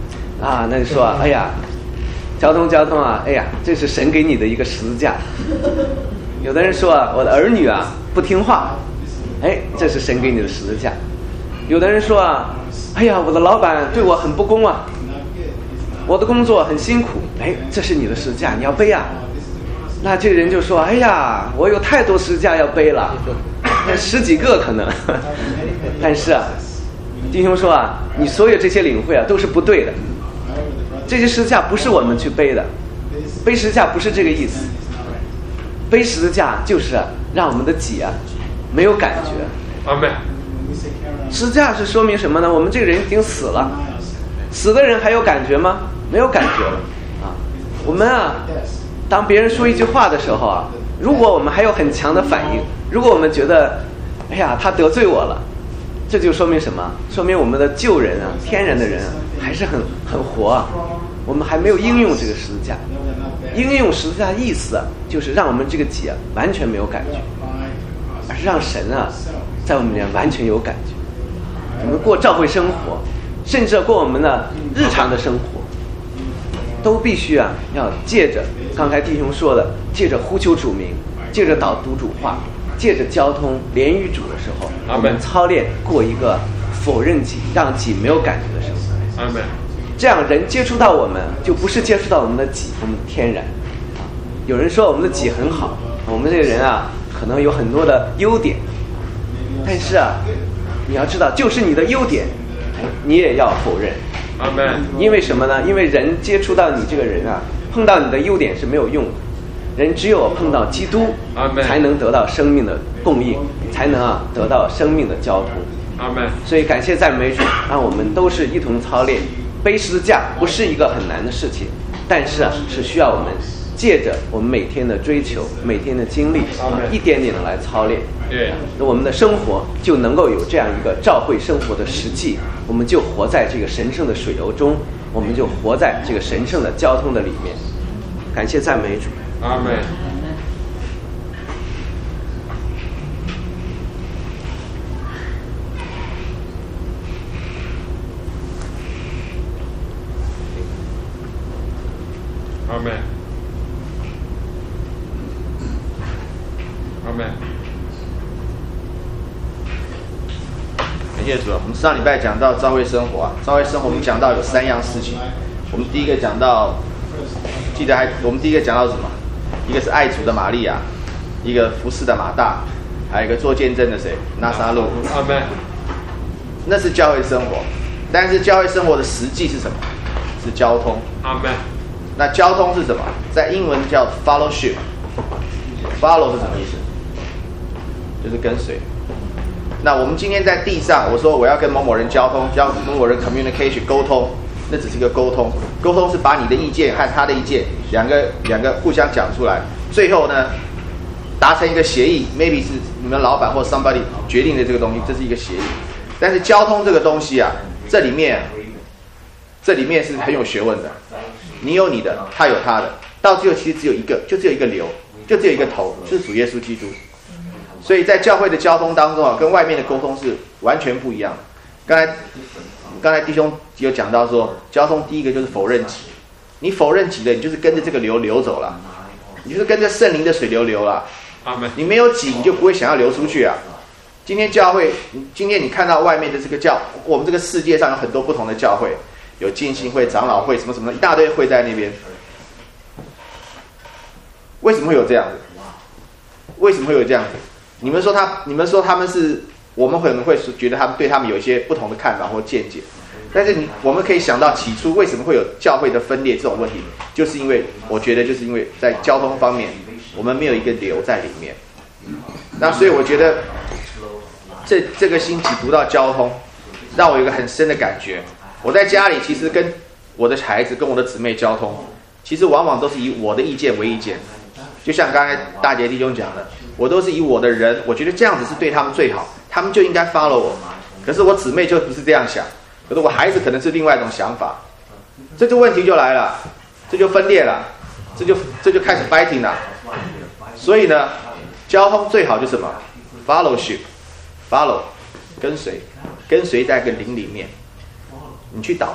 啊，那就说哎呀，交通啊，哎呀，这是神给你的一个十字架。有的人说我的儿女啊不听话，哎，这是神给你的十字架。有的人说哎呀，我的老板对我很不公啊，我的工作很辛苦，哎，这是你的十字架，你要背啊。那这个人就说，哎呀，我有太多十字架要背了，10几个可能。但是弟兄说你所有这些领会都是不对的，这些十字架不是我们去背的，背十字架不是这个意思，背十字架就是让我们的己没有感觉。 阿们。 十字架是说明什么呢？我们这个人已经死了，死的人还有感觉吗？没有感觉了我们当别人说一句话的时候如果我们还有很强的反应，如果我们觉得哎呀他得罪我了，这就说明什么？说明我们的旧人天然的人还是很活我们还没有应用这个十字架。应用十字架的意思就是让我们这个己完全没有感觉，而是让神在我们里面完全有感觉。我们过教会生活，甚至过我们的日常的生活，都必须要借着刚才弟兄说的，借着呼求主名，借着导读主话，借着交通连于主的时候，我们操练过一个否认己，让己没有感觉的生活。 阿们。 这样人接触到我们，就不是接触到我们的己，我们的天然。有人说我们的己很好，我们这个人可能有很多的优点，但是你要知道，就是你的优点你也要否认。 阿们。 因为什么呢？因为人接触到你这个人碰到你的优点是没有用的，人只有碰到基督才能得到生命的供应，才能得到生命的交通。 阿们。 所以感谢赞美主，让我们都是一同操练。背十字架不是一个很难的事情，但是是需要我们借着我们每天的追求，每天的经历一点点的来操练。 对， 我们的生活就能够有这样一个教会生活的实际，我们就活在这个神圣的水流中，我们就活在这个神圣的交通的里面。感谢赞美主。 阿们。阿们。阿们。 感谢主。我们上礼拜讲到教会生活教会生活我们讲到有3样事情。我们第一个讲到，我们第一个讲到什么？一个是爱主的玛利亚，一个服侍的马大，还有一个做见证的谁？拿撒路。 阿们。 那是教会生活，但是教会生活的实际是什么？是交通。 阿们。 那交通是什么？在英文叫 fellowship。follow 是什么意思？就是跟随。那我们今天在地上，我说我要跟某某人交通，跟某某人 communication 沟通，那只是一个沟通。沟通是把你的意见和他的意见两个互相讲出来，最后呢达成一个协议 ，maybe 是你们老板或 somebody 决定的这个东西，这是一个协议。但是交通这个东西这里面是很有学问的。你有你的，他有他的，到最后其实只有一个，就只有一个流，就只有一个头，就是主耶稣基督。所以在教会的交通当中跟外面的沟通是完全不一样的。刚才弟兄有讲到说，交通第一个就是否认己，你否认己的，你就是跟着这个流流走了，你就是跟着圣灵的水流了。你没有己，你就不会想要流出去今天教会，今天你看到外面的这个我们这个世界上有很多不同的教会。有浸信会、长老会什么什么一大堆会在那边，为什么会有这样子？为什么会有这样子？你们说他们是，我们可能会觉得他们对他们有一些不同的看法或见解，但是我们可以想到起初为什么会有教会的分裂这种问题，就是因为我觉得就是因为在交通方面我们没有一个流在里面。那所以我觉得这个星期读到交通，让我有一个很深的感觉。我在家里其实跟我的孩子、跟我的姊妹交通，其实往往都是以我的意见为意见。就像刚才大杰弟兄讲的，我都是以我的人，我觉得这样子是对他们最好，他们就应该 follow 我。可是我姊妹就不是这样想，可是我孩子可能是另外一种想法，这就问题就来了，这就分裂了，这就开始 fighting 了。所以呢，交通最好就是什么 ？fellowship，follow，跟随在一个灵里面。你去祷告，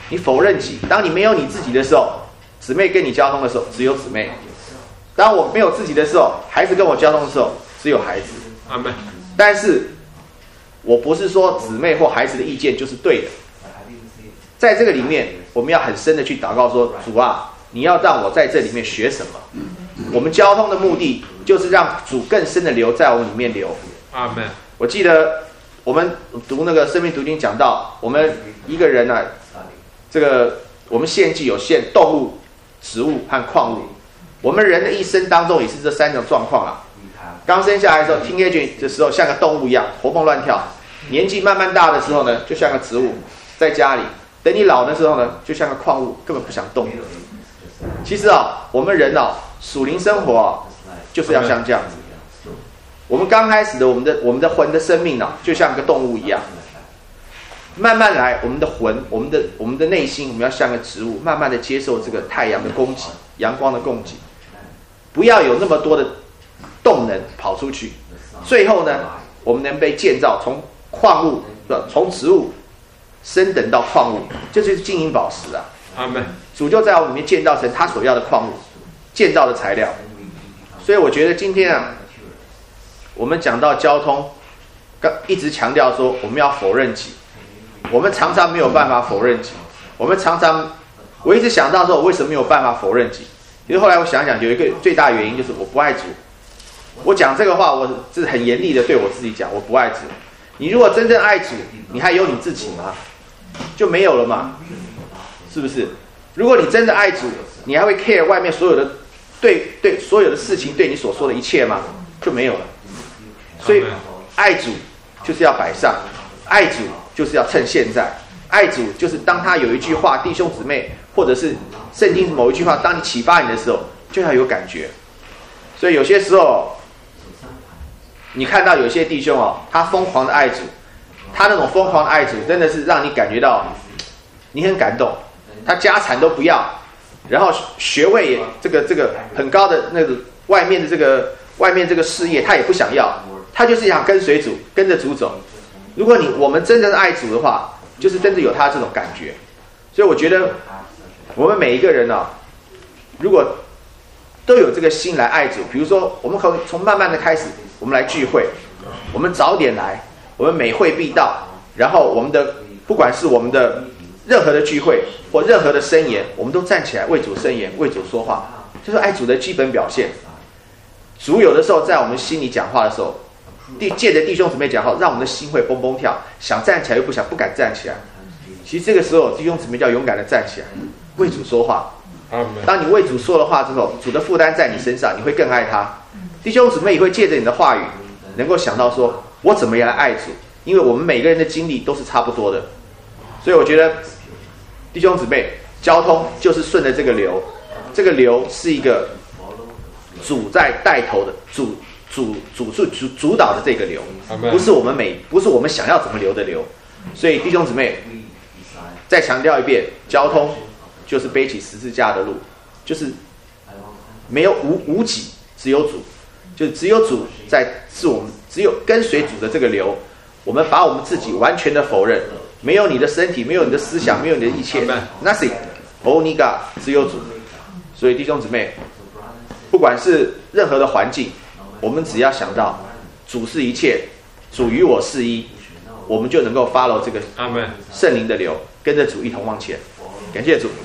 你否认己。当你没有你自己的时候，姊妹跟你交通的时候，只有姊妹；当我没有自己的时候，孩子跟我交通的时候，只有孩子。 阿们。 但是，我不是说姊妹或孩子的意见就是对的。在这个里面，我们要很深的去祷告说：主啊，你要让我在这里面学什么？我们交通的目的就是让主更深的流在我们里面流。 阿们。 我记得我们读那个生命读经讲到，我们一个人啊，这个我们献祭有献动物、植物和矿物。我们人的一生当中也是这三种状况啦。刚生下来的时候 ，teenage 的时候像个动物一样活蹦乱跳；年纪慢慢大的时候呢，就像个植物在家里；等你老的时候呢，就像个矿物，根本不想动。其实啊，我们人啊，属灵生活啊，就是要像这样子。我们刚开始的我们的魂的生命啊，就像个动物一样。慢慢来，我们的魂，我们的内心，我们要像个植物，慢慢的接受这个太阳的供给，阳光的供给，不要有那么多的动能跑出去。最后呢，我们能被建造，从矿物从植物升等到矿物，这就是金银宝石啊。 阿们。 主就在我里面建造成他所要的矿物，建造的材料。所以我觉得今天啊，我们讲到交通，一直强调说我们要否认己。我们常常没有办法否认己。我一直想到说，我为什么没有办法否认己？其实后来我想想，有一个最大原因就是我不爱主。我讲这个话，我是很严厉的对我自己讲，我不爱主。你如果真正爱主，你还有你自己吗？就没有了嘛，是不是？如果你真的爱主，你还会 care 外面所有的对所有的事情对你所说的一切吗？就没有了。所以爱主就是要摆上，爱主就是要趁现在，爱主就是当他有一句话，弟兄姊妹或者是圣经某一句话，当你启发你的时候，就要有感觉。所以有些时候，你看到有些弟兄哦，他疯狂的爱主，他那种疯狂的爱主，真的是让你感觉到你很感动。他家产都不要，然后学位也这个很高的那个外面这个事业他也不想要，他就是想跟随主，跟着主走。如果我们真正爱主的话，就是真的有他这种感觉。所以我觉得我们每一个人啊，如果都有这个心来爱主，比如说我们可以从慢慢的开始，我们来聚会，我们早点来，我们每会必到，然后我们的不管是我们的任何的聚会或任何的申言，我们都站起来为主申言，为主说话，这是爱主的基本表现。主有的时候在我们心里讲话的时候，借着弟兄姊妹讲话，让我们的心会蹦蹦跳，想站起来又不敢站起来。其实这个时候弟兄姊妹就要勇敢的站起来，为主说话。当你为主说了话之后，主的负担在你身上，你会更爱他。弟兄姊妹也会借着你的话语，能够想到说，我怎么样来爱主？因为我们每个人的经历都是差不多的，所以我觉得弟兄姊妹，交通就是顺着这个流，这个流是一个主在带头的，主导的这个流，不是我们想要怎么流的流。所以弟兄姊妹，再强调一遍，交通就是背起十字架的路，就是没有无己，只有主，就只有主是我们只有跟随主的这个流，我们把我们自己完全的否认，没有你的身体，没有你的思想，没有你的一切 ，nothing， only God， 只有主。所以弟兄姊妹，不管是任何的环境，我们只要想到主是一切，主与我是一，我们就能够 follow 这个圣灵的流，跟着主一同往前。感谢主。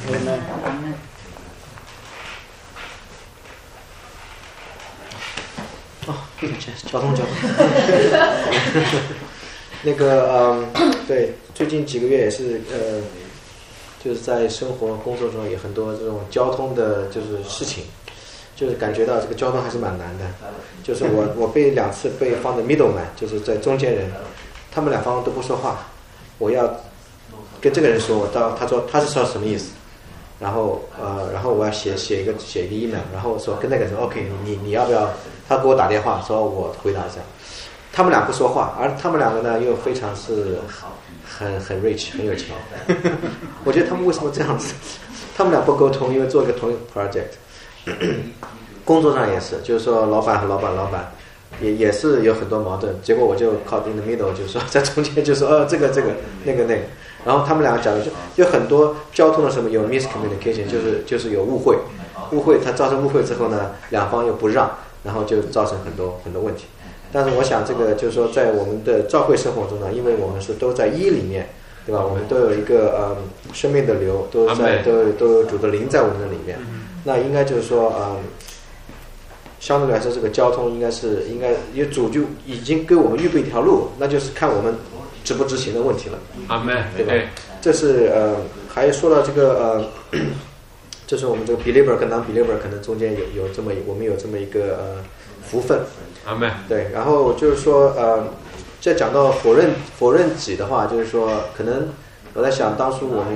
交通。那个对，最近几个月也是就是在生活工作中有很多这种交通的就是事情，就是感觉到这个交通还是蛮难的。就是我被2次被放在 middleman， 就是在中间人，他们2方都不说话，我要跟这个人说，他说他是说什么意思，然后我要写一个 email， 然后说跟那个人 OK， 你要不要？他给我打电话说我回答一下。他们俩不说话，而他们2个呢又非常是很 rich， 很有钱。我觉得他们为什么这样子？他们俩不沟通，因为做一个同一个 project。工作上也是，就是说老板和老板也是有很多矛盾。结果我就靠in the middle， 就是说在中间就说这个那个， 然后他们两个讲的就很多交通的什么有 miscommunication， 就是有误会，它造成误会之后呢，两方又不让，然后就造成很多问题。但是我想这个就是说，在我们的教会生活中呢，因为我们是都在一里面，对吧？我们都有一个生命的流，都有主的灵在我们的里面。那应该就是说相对来说这个交通应该因为主就已经给我们预备一条路，那就是看我们执不执行的问题了。 阿门， 对吧？这是还说到这个就是我们这个 believer 跟 non-believer 可能中间我们有这么一个福分。 阿门。对， 然后就是说再讲到否认己的话，就是说可能我在想，当初我们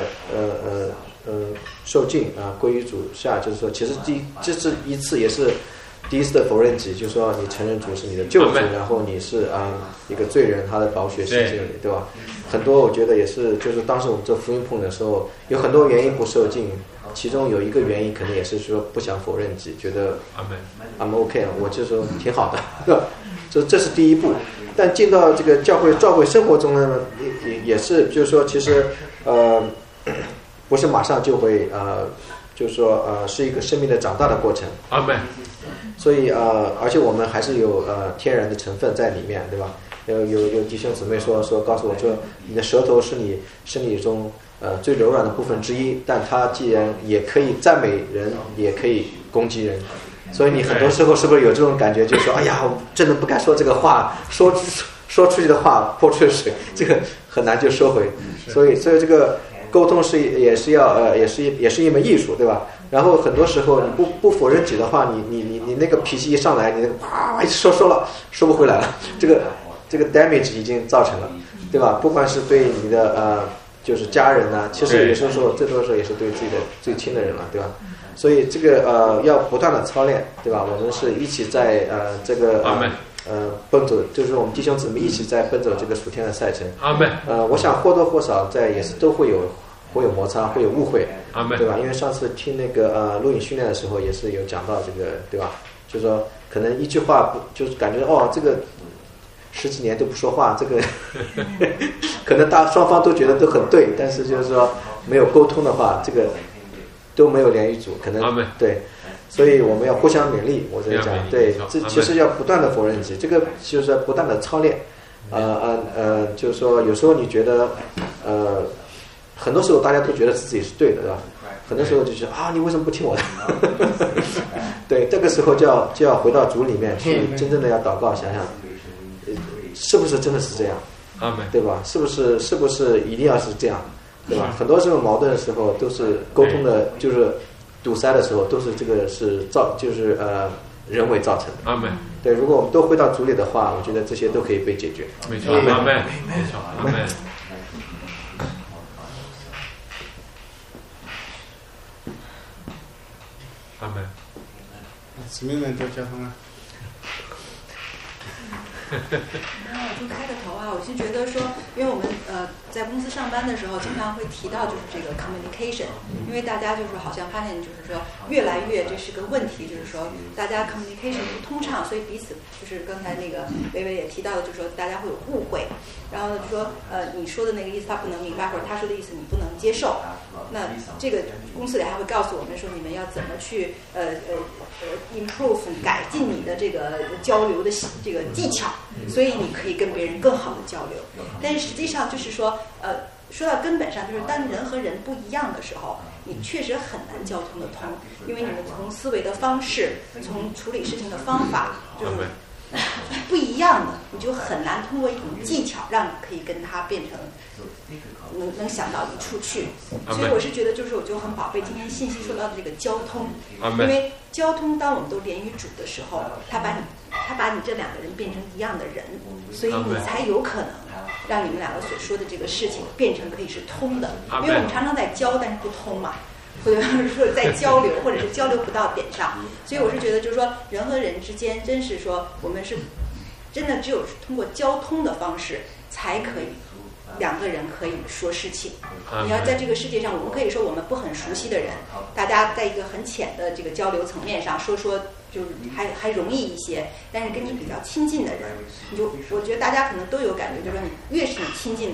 受尽归于主下，就是说其实这是一次也是第一次的否认己，就是说你承认主是你的救主，然后你是一个罪人，他的宝血洗净你，对吧？很多我觉得也是，就是当时我们做福音碰的时候，有很多原因不受尽，其中有一个原因可能也是说不想否认己，觉得I'm OK 我就说挺好的，对吧？这是第一步。但进到这个教会生活中呢，也是就是说，其实不是马上就会就是说是一个生命的长大的过程。 阿门。 所以而且我们还是有天然的成分在里面，对吧？有弟兄姊妹说告诉我说，你的舌头是你身体中最柔软的部分之一，但它既然也可以赞美人，也可以攻击人。所以你很多时候是不是有这种感觉，就是说，哎呀，我真的不该说这个话，说出去的话泼出去水，这个很难就收回。所以这个沟通也是一门艺术，对吧？然后很多时候你不否认己的话，你那个脾气一上来，你那个啪一说了收不回来了，这个 damage 已经造成了，对吧？不管是对你的就是家人呐，其实有时候最多的时候也是对自己的最亲的人了，对吧？所以这个要不断的操练，对吧？我们是一起在这个奔走，就是我们弟兄姊妹一起在奔走这个属天的赛程。 阿门。 我想或多或少也是都会有摩擦，会有误会，对吧？因为上次听那个录影训练的时候也是有讲到这个，对吧？就是说可能一句话就是感觉这个10几年都不说话，这个可能双方都觉得都很对，但是就是说没有沟通的话，这个都没有连于主，可能对，所以我们要互相勉励。我在讲，对，这其实要不断的否认己，这个就是不断的操练。就是说有时候你觉得很多时候大家都觉得自己是对的，对吧？很多时候就觉得你为什么不听我的？对，这个时候就要回到主里面去，真正的要祷告，想想是不是真的是这样，对吧？是不是一定要是这样？对吧？很多这种矛盾的时候，都是沟通的，就是堵塞的时候，都是这个是就是人为造成的。 阿门。 对，如果我们都回到主里的话，我觉得这些都可以被解决。 没错，阿门。没错，阿门。阿门。 姊妹们都交通了。 我就开个头我是觉得说，因为我们在公司上班的时候，经常会提到就是这个 communication， 因为大家就是好像发现就是说越来越这是个问题，就是说大家 communication 不通畅，所以彼此就是刚才那个薇薇也提到的，就是说大家会有误会，然后就说你说的那个意思他不能明白，或者他说的意思你不能接受，那这个公司里还会告诉我们说你们要怎么去improve 改进你的这个交流的这个技巧，所以你可以跟别人更好的交流。但是实际上就是说说到根本上，就是当人和人不一样的时候，你确实很难交通的通，因为你们从思维的方式，从处理事情的方法就是不一样的，你就很难通过一种技巧让你可以跟他变成能想到一处去。所以我是觉得就是我就很宝贝今天信息说到的这个交通，因为交通当我们都连于主的时候，他把你这两个人变成一样的人，所以你才有可能让你们两个所说的这个事情变成可以是通的。因为我们常常在教但是不通嘛，或者说在交流或者是交流不到点上，所以我是觉得就是说人和人之间真是说我们是真的只有通过交通的方式才可以两个人可以说事情。你要在这个世界上，我们可以说我们不很熟悉的人，大家在一个很浅的这个交流层面上说就是还容易一些，但是跟你比较亲近的人，我觉得大家可能都有感觉，就是说你越是你亲近的人，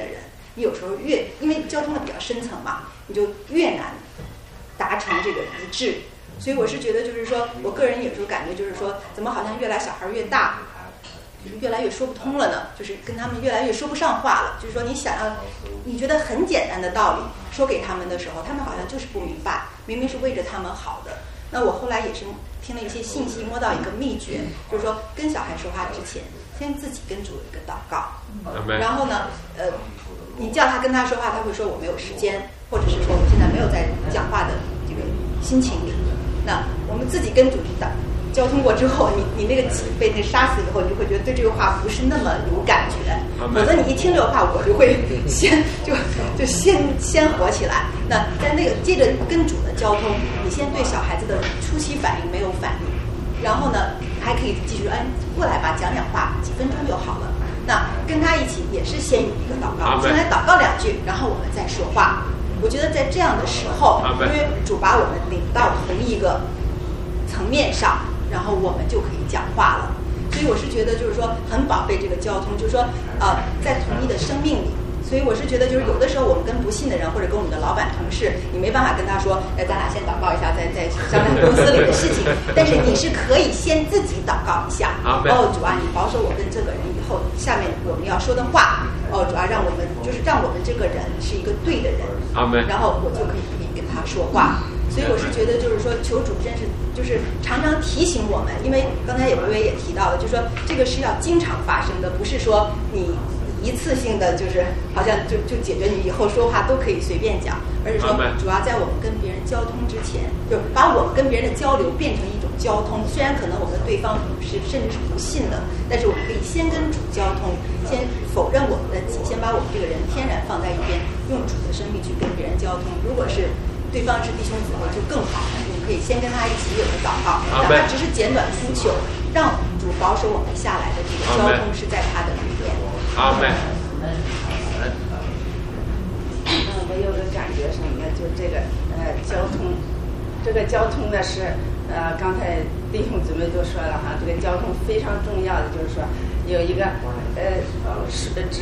你有时候因为交通的比较深层嘛，你就越难达成这个一致。所以我是觉得就是说，我个人有时候感觉就是说，怎么好像小孩越大，就是越来越说不通了呢？就是跟他们越来越说不上话了。就是说你觉得很简单的道理说给他们的时候，他们好像就是不明白，明明是为着他们好的。那我后来也是听了一些信息，摸到一个秘诀，就是说跟小孩说话之前，先自己跟主有一个祷告，然后呢，你叫他跟他说话，他会说我没有时间，或者是说我现在没有在讲话的这个心情里。那我们自己跟主交通过之后，你那个己被那杀死以后，你就会觉得对这个话不是那么有感觉，否则你一听这个话，我就会先火起来。那在那个接着跟主的交通，你先对小孩子的初期反应没有反应，然后呢还可以继续过来吧，讲话，几分钟就好了。那跟他一起也是先有一个祷告，先来祷告2句，然后我们再说话。我觉得在这样的时候，因为主把我们领到同一个层面上，然后我们就可以讲话了。所以我是觉得就是说很宝贝这个交通，就是说在同一的生命里。所以我是觉得就是有的时候我们跟不信的人或者跟我们的老板同事，你没办法跟他说咱俩先祷告一下，再商量公司里的事情，但是你是可以先自己祷告一下。主啊，你保守我跟这个人以后下面我们要说的话，主啊，让我们这个人是一个对的人，然后我就可以跟他说话。所以我是觉得就是说求主真是就是常常提醒我们，因为刚才有一位也提到了，就是说这个是要经常发生的，不是说你一次性的就是好像就解决，你以后说话都可以随便讲，而是说主要在我们跟别人交通之前，就把我们跟别人的交流变成一种交通。虽然可能我们对方甚至是不信的，但是我们可以先跟主交通，先否认我们的己，先把我们这个人天然放在一边，用主的生命去跟别人交通。如果是对方是弟兄姊妹就更好，你可以先跟他一起有个祷告，哪怕只是简短呼求，让主保守我们下来的这个交通是在他的里面。 阿门。 我有个感觉什么呢？就这个交通，这个交通呢是刚才弟兄姊妹都说了哈，这个交通非常重要的，就是说有一个竖的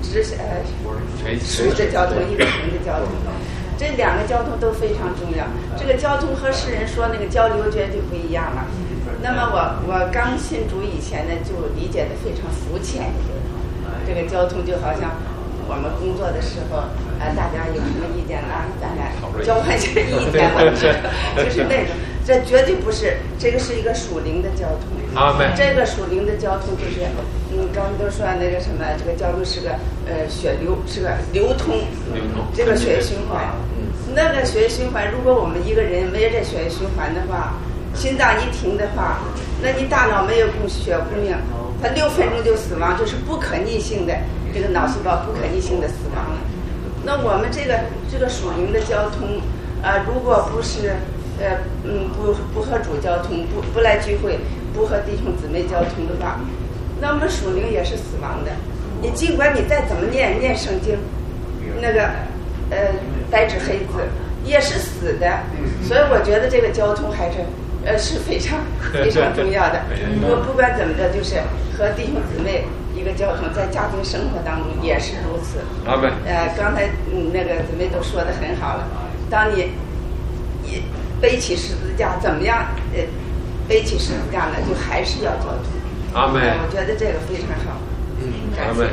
交通，一个横的交通。这2个交通都非常重要。这个交通和世人说那个交流绝对不一样了。那么我刚信主以前呢，就理解的非常肤浅。这个交通就好像我们工作的时候，大家有什么意见了，咱俩交换一下意见了，就是那种。这绝对不是，这个是一个属灵的交通。这个属灵的交通就是，刚才都说那个什么，这个交通是个血流，是个流通，这个血液循环。那个血液循环，如果我们一个人没有这血液循环的话，心脏一停的话，那你大脑没有血供应，它6分钟就死亡，就是不可逆性的，这个脑细胞不可逆性的死亡了。那我们这个属灵的交通，如果不是不和主交通，不来聚会，不和弟兄姊妹交通的话，那么属灵也是死亡的。你尽管你再怎么念圣经，那个白纸黑字也是死的。所以我觉得这个交通还是是非常非常重要的。不管怎么着，就是和弟兄姊妹一个交通，在家庭生活当中也是如此。刚才那个姊妹都说得很好了。当你背起十字架，怎么样？背起十字架呢，就还是要交通。 阿门。 我觉得这个非常好。 阿门。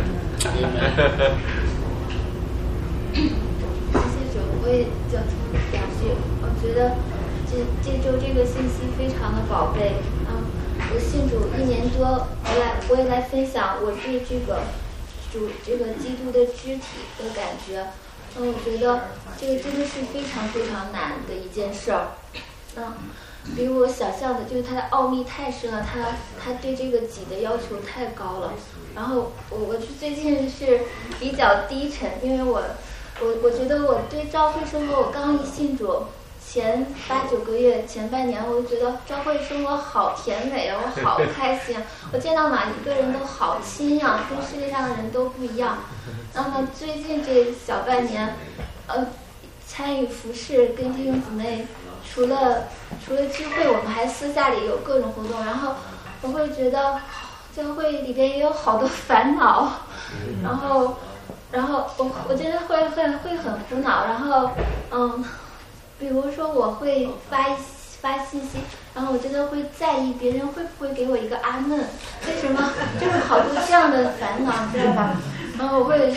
谢谢主，我也交通2句。我觉得这周这个信息非常的宝贝。我信主1年多，我也来分享我对这个基督的肢体的感觉。我觉得这个真的是非常非常难的一件事儿。比我想象的，就是它的奥秘太深了，它对这个己的要求太高了。然后我最近是比较低沉，因为我觉得我对教会生活，我刚一信主前8、9个月，前半年，我就觉得教会生活好甜美啊，我好开心啊！我见到哪一个人都好亲呀，跟世界上的人都不一样。那么最近这小半年，参与服侍跟弟兄姊妹，除了聚会，我们还私下里有各种活动。然后我会觉得教会里边也有好多烦恼，然后然后我真的会很苦恼，然后比如说我会发信息，然后我真的会在意别人会不会给我一个阿门，为什么就是好多这样的烦恼，知道吧？然后我会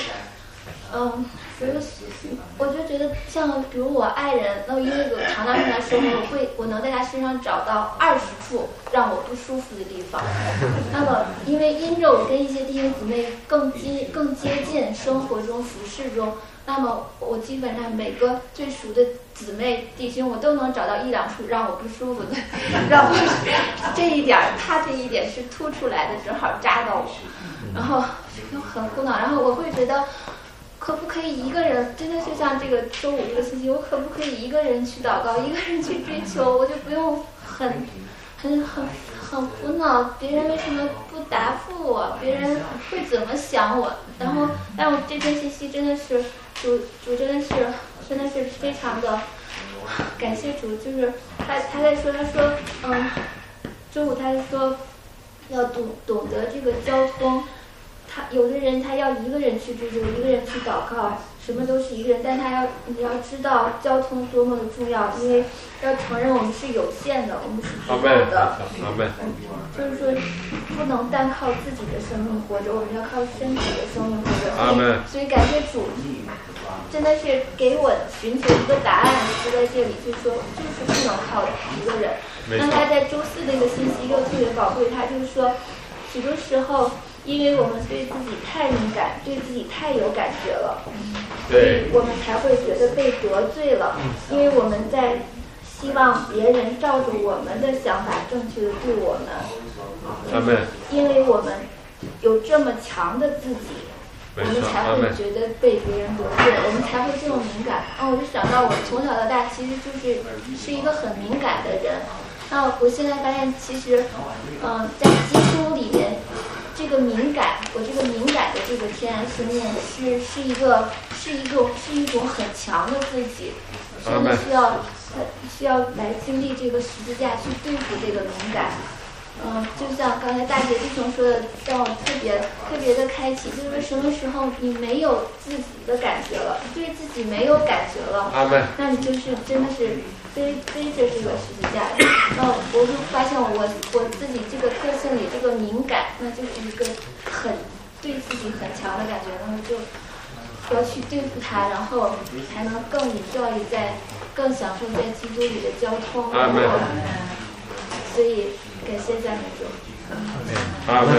我就觉得像比如我爱人，那因为我常常跟他说我能在他身上找到20处让我不舒服的地方。那么因着我跟一些弟兄姊妹更接近生活中服事中，那么我基本上每个最熟的姊妹弟兄，我都能找到1-2处让我不舒服的，让我这一点他这一点是突出来的，正好扎到我，然后就很苦恼。然后我会觉得，可不可以一个人，真的是像这个周五这个信息，我可不可以一个人去祷告，一个人去追求，我就不用很苦恼，别人为什么不答复我，别人会怎么想我？然后，但我这篇信息真的是主真的是非常的感谢主，就是他在说，周五他说要懂得这个交通。有的人他要一个人去追求，一个人去祷告，什么都是一个人，但你要知道交通多么的重要，因为要承认我们是有限的，我们是不够的。就是说不能单靠自己的生命活着，我们要靠身体的生命活着。所以感谢主，真的是给我寻求一个答案，就在这里，就是说就是不能靠一个人。那他在周4那个信息又特别宝贵，他就是说许多时候。因为我们对自己太敏感，对自己太有感觉了，所以我们才会觉得被得罪了。因为我们在希望别人照着我们的想法正确的对我们，因为我们有这么强的自己，我们才会觉得被别人得罪，我们才会这么敏感。我就想到我从小到大其实是一个很敏感的人。那我现在发现，其实在基督里面。这个敏感，我这个敏感的这个天然生命是一种很强的自己，真的需要来经历这个十字架去对付这个敏感。就像刚才大姐弟兄说的，让我特别的开启，就是什么时候你没有自己的感觉了，对自己没有感觉了，那你就是真的是背着这个十字架。我就发现我自己这个个性里这个敏感，那就是一个对自己很强的感觉，然后就要去对付它，然后才能更enjoy在更享受在基督里的交通。所以感谢赞美主。 阿门。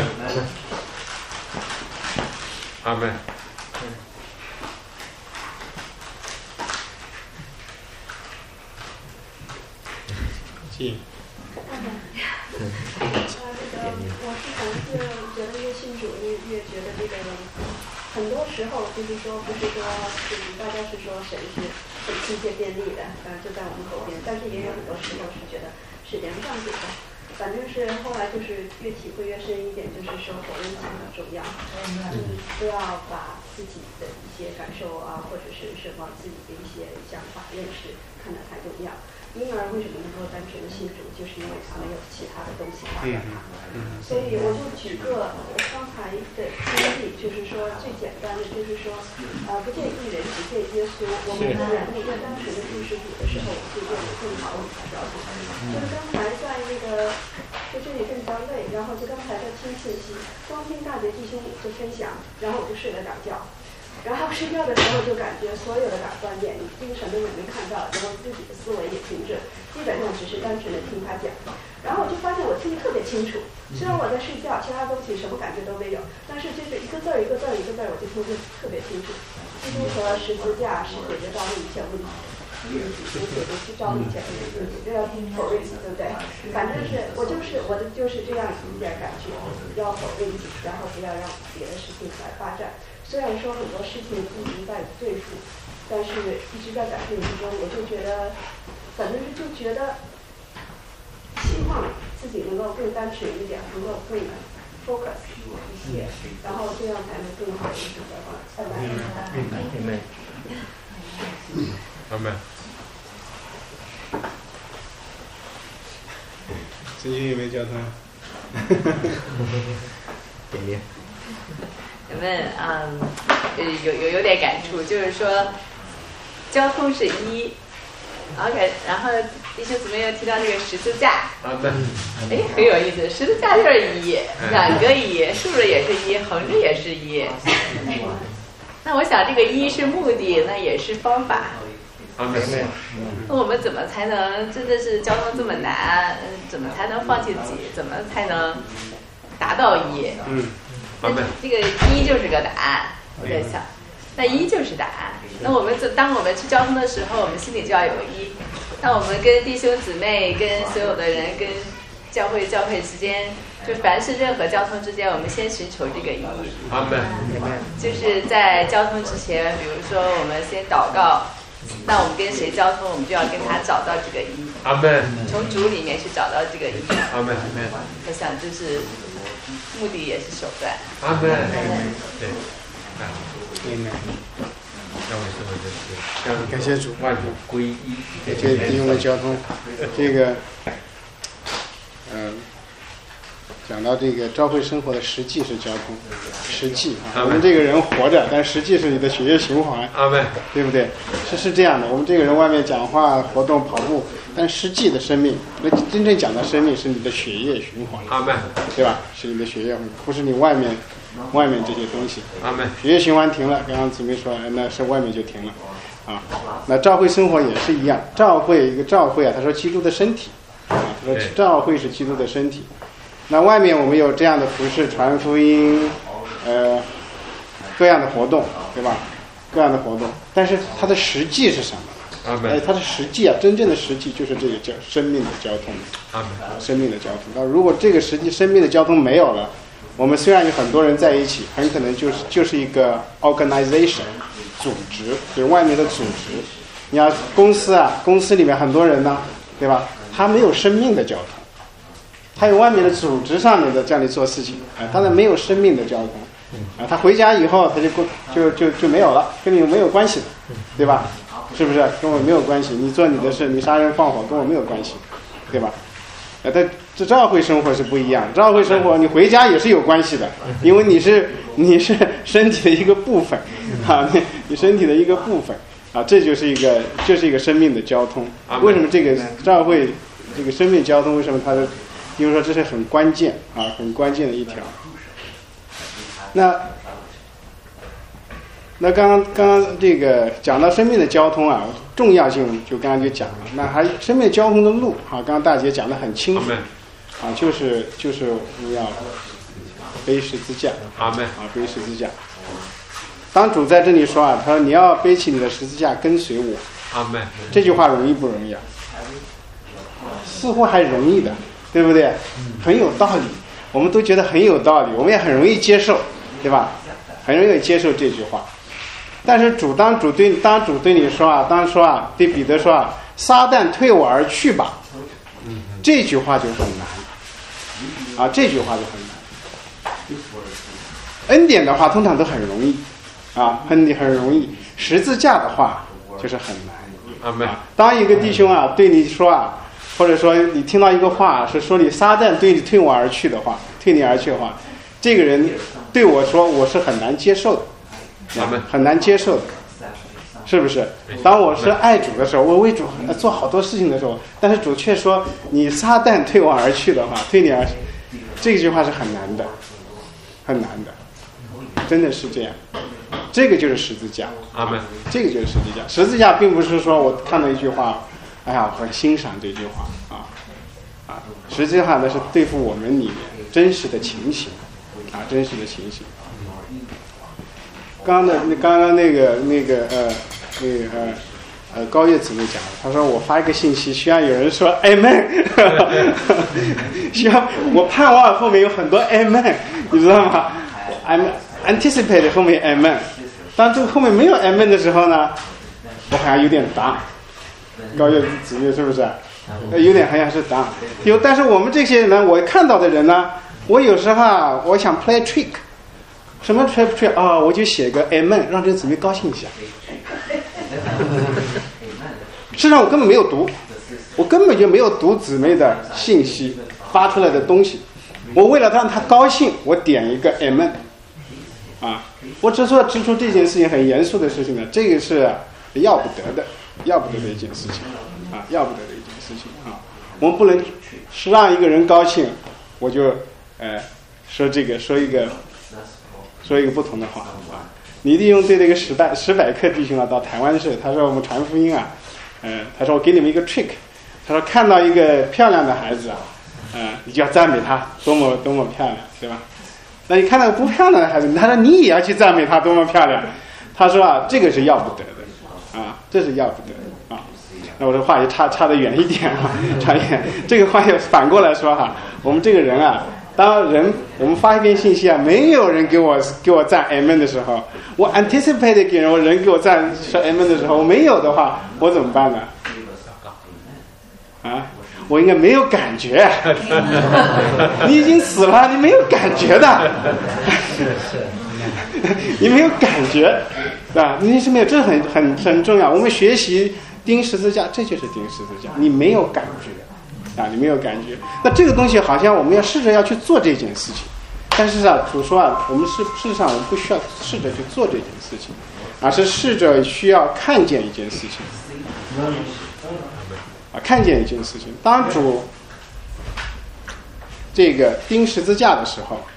阿门。 进。 我是觉得越信主越觉得这个很多时候就是说不是说大家是说神是很亲切便利的，就在我们口边，但是也有很多时候是觉得是梁上主的。反正是后来就是越体会越深一点，就是说否认性很重要，不要把自己的一些感受或者是什么自己的一些想法认识看得太重要。婴儿为什么能够单纯的信主，就是因为他没有其他的东西打扰他。所以我就举个我刚才的经历，就是说最简单的，就是说不见一人只见耶稣。我们的人那个单纯的注视主的时候，就变得更好一条。就是刚才在那个就这里更比较累，然后就刚才在听信息，光听大姐弟兄就分享，然后我就睡了两觉。然后睡觉的时候就感觉所有的感官眼睛什么也没看到，然后自己的思维也停止，基本上只是单纯的听他讲。然后我就发现我听得特别清楚，虽然我在睡觉，其他东西什么感觉都没有，但是就是一个字一个字一个字我就听得特别清楚。基督和十字架是解决到一切问题，解决去照一切问题，不要否认，对不对？反正是我的就是这样一点感觉，要否认，然后不要让别的事情来发展。虽然说很多事情一直在对付，但是一直在改变之中，我就觉得，反正就觉得，希望自己能够更单纯一点，能够更 focus 一些，然后这样才能更好的去得到。阿门。 阿门。 最近有没有交通？ 点点。 有点感触，就是说交通是一 ，OK， 然后弟兄姊妹又提到这个十字架，哎，很有意思，十字架就是一，两个一，竖着也是一，横着也是一。那我想这个一是目的，那也是方法。那我们怎么才能真的是交通这么难？怎么才能放弃己？怎么才能达到一？这个一就是个答案。我在想，那一就是答案。那我们当我们去交通的时候，我们心里就要有一。那我们跟弟兄姊妹、跟所有的人、跟教会之间，就凡是任何交通之间，我们先寻求这个一。就是在交通之前，比如说我们先祷告。那我们跟谁交通，我们就要跟他找到这个一。从主里面去找到这个一。我想就是目的也是手段。 感谢主， 万主归一。 感谢弟兄的交通，这个，讲到这个教会生活的实际是交通，实际啊，我们这个人活着，但实际是你的血液循环，对不对？是这样的，我们这个人外面讲话、活动、跑步，但实际的生命，那真正讲的生命是你的血液循环，对吧？是你的血液，不是你外面这些东西。血液循环停了，刚刚姊妹说，那是外面就停了啊。那教会生活也是一样，教会啊，他说基督的身体啊，他说教会是基督的身体。那外面我们有这样的服事、传福音，各样的活动，对吧？各样的活动，但是它的实际是什么？它的实际啊，真正的实际就是这个叫生命的交通。生命的交通。那如果这个实际生命的交通没有了，我们虽然有很多人在一起，很可能就是一个 organization 组织，就是外面的组织。你要公司啊，公司里面很多人呢，对吧？他没有生命的交通。他有外面的组织上面的这样的做事情啊，他没有生命的交通啊，他回家以后他就没有了，跟你没有关系的，对吧？是不是跟我没有关系？你做你的事，你杀人放火跟我没有关系，对吧？但这教会生活是不一样，教会生活你回家也是有关系的，因为你是身体的一个部分啊，你身体的一个部分啊，这就是一个生命的交通。为什么这个教会这个生命交通为什么它的？因为说这是很关键啊，很关键的一条。那刚刚这个讲到生命的交通啊，重要性就刚刚就讲了。那还生命交通的路啊，刚刚大姐讲得很清楚啊，就是我们要背十字架啊，背十字架。当主在这里说啊，他说你要背起你的十字架跟随我。这句话容易不容易啊？似乎还容易的。对不对？很有道理，我们都觉得很有道理，我们也很容易接受，对吧？很容易接受这句话。但是当主对你说啊，当说啊，对彼得说啊，撒旦退我而去吧，这句话就很难啊，这句话就很难。恩典的话通常都很容易啊，很容易。十字架的话就是很难。当一个弟兄啊对你说啊。或者说你听到一个话是说你撒旦退我而去的话，退你而去的话，这个人对我说我是很难接受的，很难接受的，是不是？当我是爱主的时候，我为主做好多事情的时候，但是主却说你撒旦退我而去的话，退你而去，这句话是很难的，很难的，真的是这样。这个就是十字架，这个就是十字架。十字架并不是说我看到一句话。哎呀，我很欣赏这句话啊！实际上呢是对付我们里面真实的情形啊，真实的情形。刚刚那个高月姊妹讲，她说我发一个信息，需要有人说 Amen， 需要我盼望后面有很多 Amen， 你知道吗 ？I'm anticipate 后面 Amen， 当这个后面没有 Amen 的时候呢，我好像有点down。高月姊妹是不是？有点好像是down。但是我们这些人，我看到的人呢，我有时候啊，我想 play trick， 什么 trick 啊？我就写个 Amen， 让这个姊妹高兴一下。实际上我根本没有读，我根本就没有读姊妹的信息发出来的东西。我为了让她高兴，我点一个 Amen， 啊，我之所以指出这件事情很严肃的事情呢，这个是要不得的一件事情啊，要不得的一件事情啊。我们不能是让一个人高兴，我就说一个不同的话啊。李弟兄对这个史百克弟兄啊，到台湾市，他说我们传福音啊，他说我给你们一个 trick， 他说看到一个漂亮的孩子啊，你就要赞美他多么多么漂亮，对吧？那你看到不漂亮的孩子，他说你也要去赞美他多么漂亮。他说啊，这个是要不得的啊，这是要不得的啊。那我这话也差得远一点啊，差一点。这个话也反过来说哈，我们这个人啊，当我们发一篇信息啊，没有人给我赞 amen 的时候，我 anticipate 给人给我赞说 amen 的时候，我没有的话，我怎么办呢？啊？我应该没有感觉，你已经死了，你没有感觉的，你没有感觉，啊，你是没有，这很重要。我们学习钉十字架，这就是钉十字架，你没有感觉，啊，你没有感觉。那这个东西好像我们要试着要去做这件事情，但是啊，主说啊，我们事实上我们不需要试着去做这件事情，而是试着需要看见一件事情。看见一件事情，当主这个钉十字架的时候，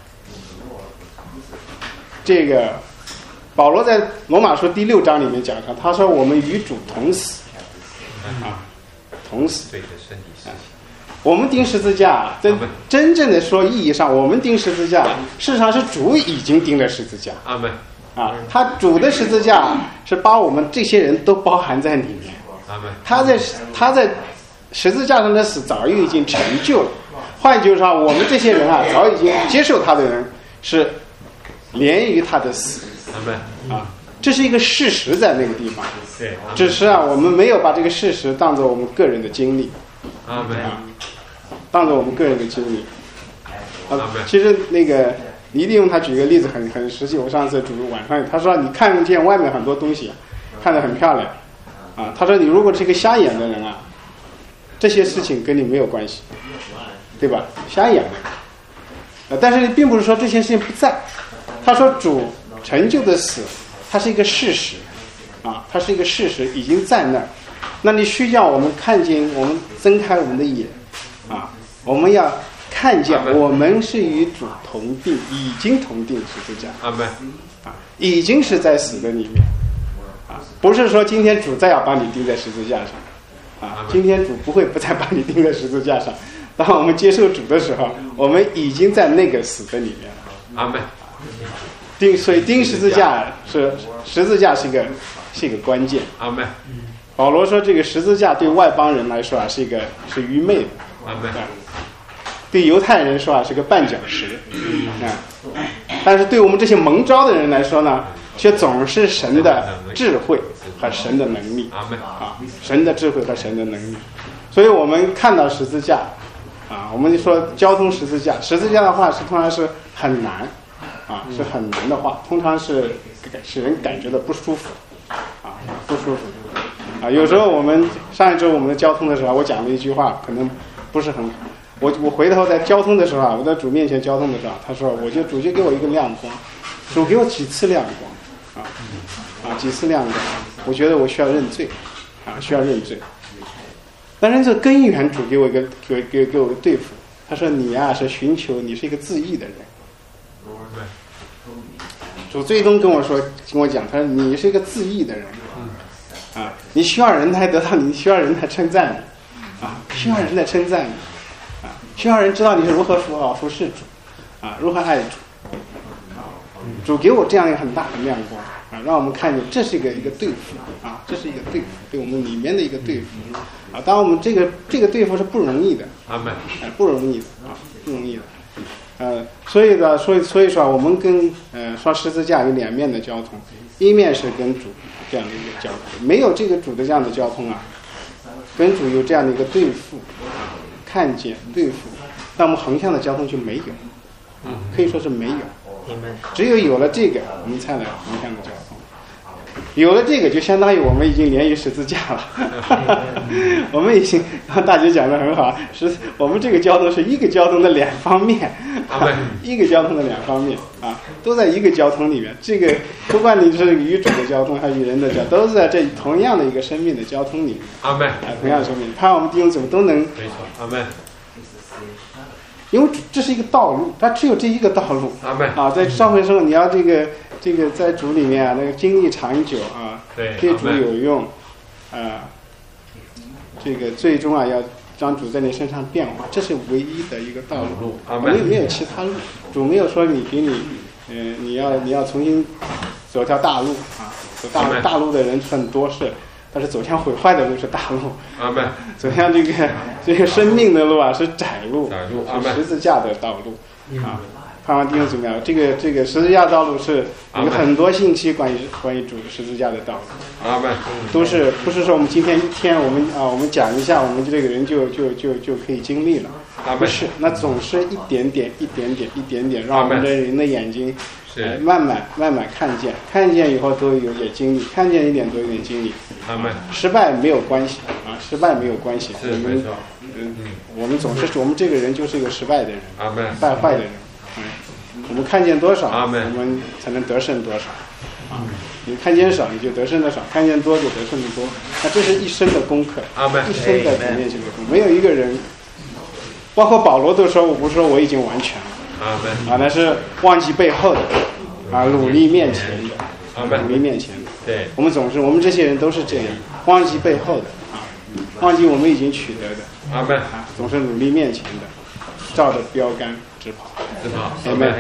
这个保罗在罗马书第6章里面讲上，他说我们与主同死啊，同死。我们钉十字架，真正的说意义上，我们钉十字架，事实上是主已经钉了十字架。 阿门。 啊，他主的十字架是把我们这些人都包含在里面。他在十字架上的死早已经成就了。换句话说，我们这些人啊，早已经接受他的人是连于他的死。啊，这是一个事实在那个地方。只是啊，我们没有把这个事实当作我们个人的经历。啊，当作我们个人的经历。其实那个李弟兄他举个例子很实际。我上次晚上他说，你看见外面很多东西，看得很漂亮。啊，他说你如果是一个瞎眼的人啊，这些事情跟你没有关系，对吧？瞎眼的，但是并不是说这些事情不在。他说主成就的死，它是一个事实，啊，它是一个事实，已经在那儿。那你需要我们看见，我们睁开我们的眼，啊，我们要看见我们是与主同定，已经同定十字架，啊，已经是在死的里面。不是说今天主再要把你钉在十字架上，啊，今天主不会不再把你钉在十字架上。当我们接受主的时候，我们已经在那个死的里面了。 阿门。 所以钉十字架是一个关键。 阿门。 保罗说，这个十字架对外邦人来说啊，是愚昧的。 阿门。 对犹太人说啊，是个绊脚石。啊，但是对我们这些蒙召的人来说呢，却总是神的智慧和神的能力。啊，神的智慧和神的能力。所以我们看到十字架，啊，我们就说交通十字架，十字架的话通常是很难，啊，是很难的话，通常是使人感觉到不舒服，啊，不舒服。啊，有时候上一周我们的交通的时候，我讲了一句话，可能不是很好。我回头在交通的时候啊，我在主面前交通的时候，他说主就给我一个亮光，主给我几次亮光，几次亮光，我觉得我需要认罪，啊，需要认罪。当然这根源主给我一个给我对付，他说你啊是寻求你是一个自义的人。主最终跟我讲，他说你是一个自义的人，啊，你需要人来得到你，需要人来称赞你，啊，需要人来称赞你，啊，需要人知道你是如何服侍主，啊，如何爱主，主给我这样一个很大的亮光，啊，让我们看见这是一个对付，啊，这是一个对付，对我们里面的一个对付，啊，当我们这个对付是不容易的，不容易的，啊，不容易的。所以说我们跟说十字架有两面的交通，一面是跟主这样的一个交通，没有这个主的这样的交通啊，跟主有这样的一个对付，看见对付，那我们横向的交通就没有，可以说是没有，只有了这个，我们才能横向的交通。 有了这个，就相当于我们已经连于十字架了。我们已经，大姐讲得很好，我们这个交通是一个交通的两方面，一个交通的两方面啊，都在一个交通里面。这个不管你是与主的交通还是与人的交通，都是在这同样的一个生命的交通里面。 阿门。 同样的生命，盼望我们弟兄姊妹都能。 没错，阿门。 因为这是一个道路，它只有这一个道路。 阿门。 啊，在教会生活，你要这个在主里面啊，那个经历长久啊，对主有用，这个最终啊要让主在你身上变化，这是唯一的一个道路。没有其他路，主没有说你要重新走条大路啊，走大路的人很多是。但是走向毁坏的路是大路，走向这个生命的路啊是窄路，是十字架的道路啊。盼望弟兄姊妹，这个十字架道路是有很多信息关于主十字架的道路，都是不是说我们今天一天我们讲一下，我们这个人就可以经历了，不是，那总是一点点，让我们的人的眼睛。慢慢看见以后都有点经历，看见一点都有点经历。失败没有关系啊，失败没有关系。我们总是我们这个人就是一个失败的人，败坏的人。我们看见多少，我们才能得胜多少。啊，你看见少，你就得胜的少；看见多，就得胜的多。那这是一生的功课，一生的主面前的功课。没有一个人，包括保罗都说，我不是说我已经完全了。啊，那是忘记背后的，啊，努力面前的，努力面前的。对，我们这些人都是这样，忘记背后的，啊，忘记我们已经取得的，啊，总是努力面前的，照着标杆直跑。阿门。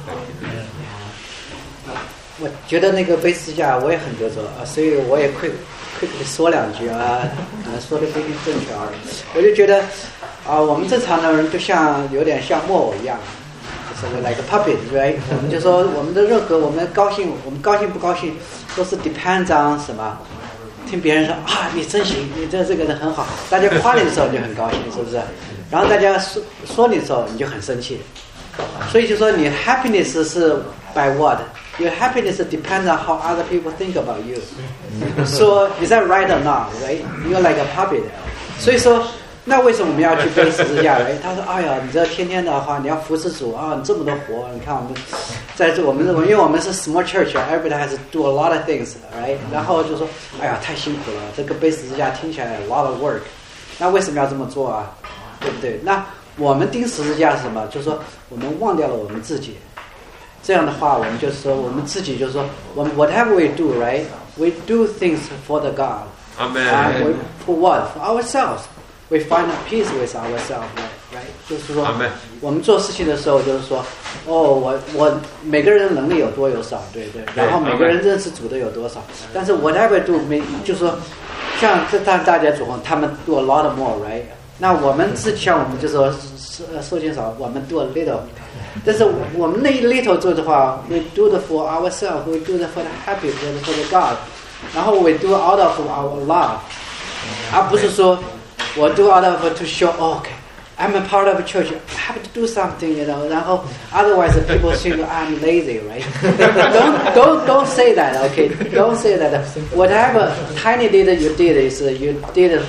我觉得那个背十字架我也很得着啊，所以我也快说两句啊，说的不一定正确啊。我就觉得啊，我们正常的人就有点像木偶一样。like a puppet, right? 我们就说我们的任何我们高兴不高兴，都是 depends on 什么？听别人说啊，你真行，你这个人很好，大家夸你的时候你就很高兴，是不是？然后大家说你的时候你就很生气。所以就说你 happiness 是 by what? Your happiness depends on how other people think about you. So is that right or not? Right? You're like a puppet. 所以说。那为什么我们要去背十字架？他说：“哎呀，你这天天的话，你要服侍主啊，你这么多活，你看我们在这，因为我们是 small church， everybody has to do a lot of things， right？ 然后就说，哎呀，太辛苦了，这个背十字架听起来 a lot of work。那为什么要这么做啊？对不对？那我们钉十字架是什么？就是说我们忘掉了我们自己。这样的话，我们就是说我们自己就是说，我们 whatever we do, right? We do things for the God. Amen. For what? For ourselves.We find a peace with ourselves, right? 就是说，我们做事情的时候，就是说，我每个人的能力有多有少，对对。然后每个人认识主的有多少，但是 whatever do 就是说，像这大家主他们 do a lot more, right? 那我们像我们就说受尽少，我们 do a little， 但是我们那一 little 做的话 ，we do it for ourselves, we do it for the happy, for the God， 然后 we do out of our love， 而不是说。我 do out of to show, okay, I'm a part of a church. I have to do something, you know. 然后 otherwise people think I'm lazy, right? Don't say that, okay? Don't say that. Whatever tiny little you did is you did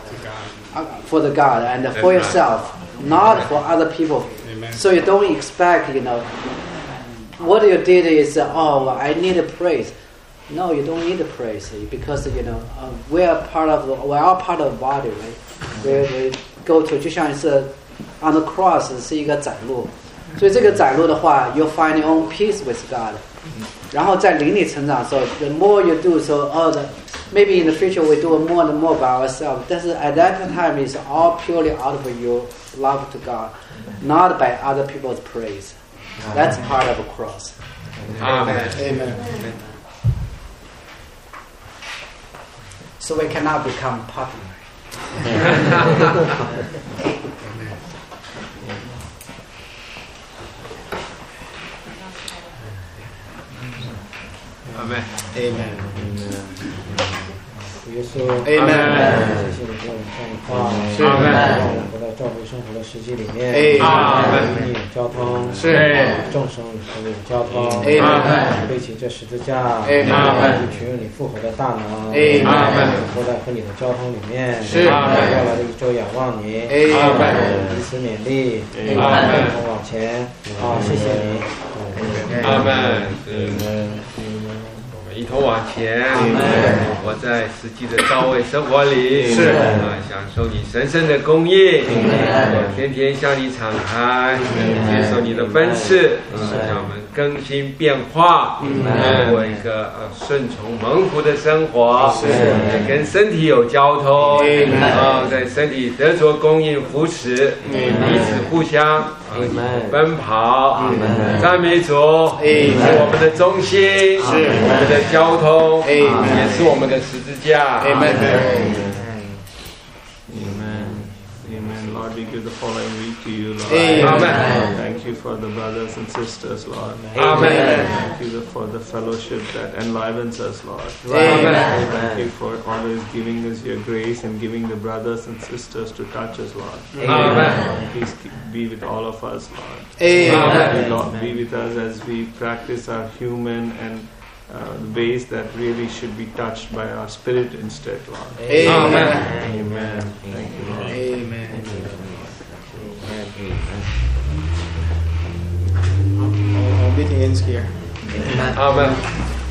for the God and for yourself, not for other people. So you don't expect, you know. What you did is, I need a praise.No, you don't need the praise because you know we are part of the body, right? We go to 就像是 on the cross 是一个窄路，所以这个窄路的话 ，you find your own peace with God。然后在灵里成长的时候 ，the more you do, so maybe in the future we do more and more by ourselves. 但是 at that time is all purely out of your love to God, not by other people's praise. That's part of a cross. Amen. So we cannot become popular. Amen. Amen. 耶稣， 阿门。 谢谢你给我们这样的话，让我们活在教会生活的实际里面。 阿门。 你交通，众生和你交通，背起这十字架，取用你复活的大能，活在和你的交通里面。要来的一周仰望你，彼此勉励，共同往前。谢谢你。 阿门。一同往前，活在实际的教会生活里，享受你神圣的供应，天天向你敞开，接受你的分赐，让我们更新变化，过一个顺从蒙福的生活，跟身体有交通，在身体得着供应扶持，彼此互相奔跑，赞美主，是我们的中心，是我们的交通，也是我们的十字架。 Amen. Lord, we give the following week to you, Lord. Amen. Thank you for the brothers and sisters, Lord. Amen. Thank you for the fellowship that enlivens us, Lord. Amen. Thank you for always giving us your grace and giving the brothers and sisters to touch us, Lord. Amen. Please be with all of us, Lord. Amen. Lord, be with us as we practice our human and ways that really should be touched by our spirit instead, Lord. Amen. Amen. Thank you, Lord. Amen. Our meeting ends here. Amen.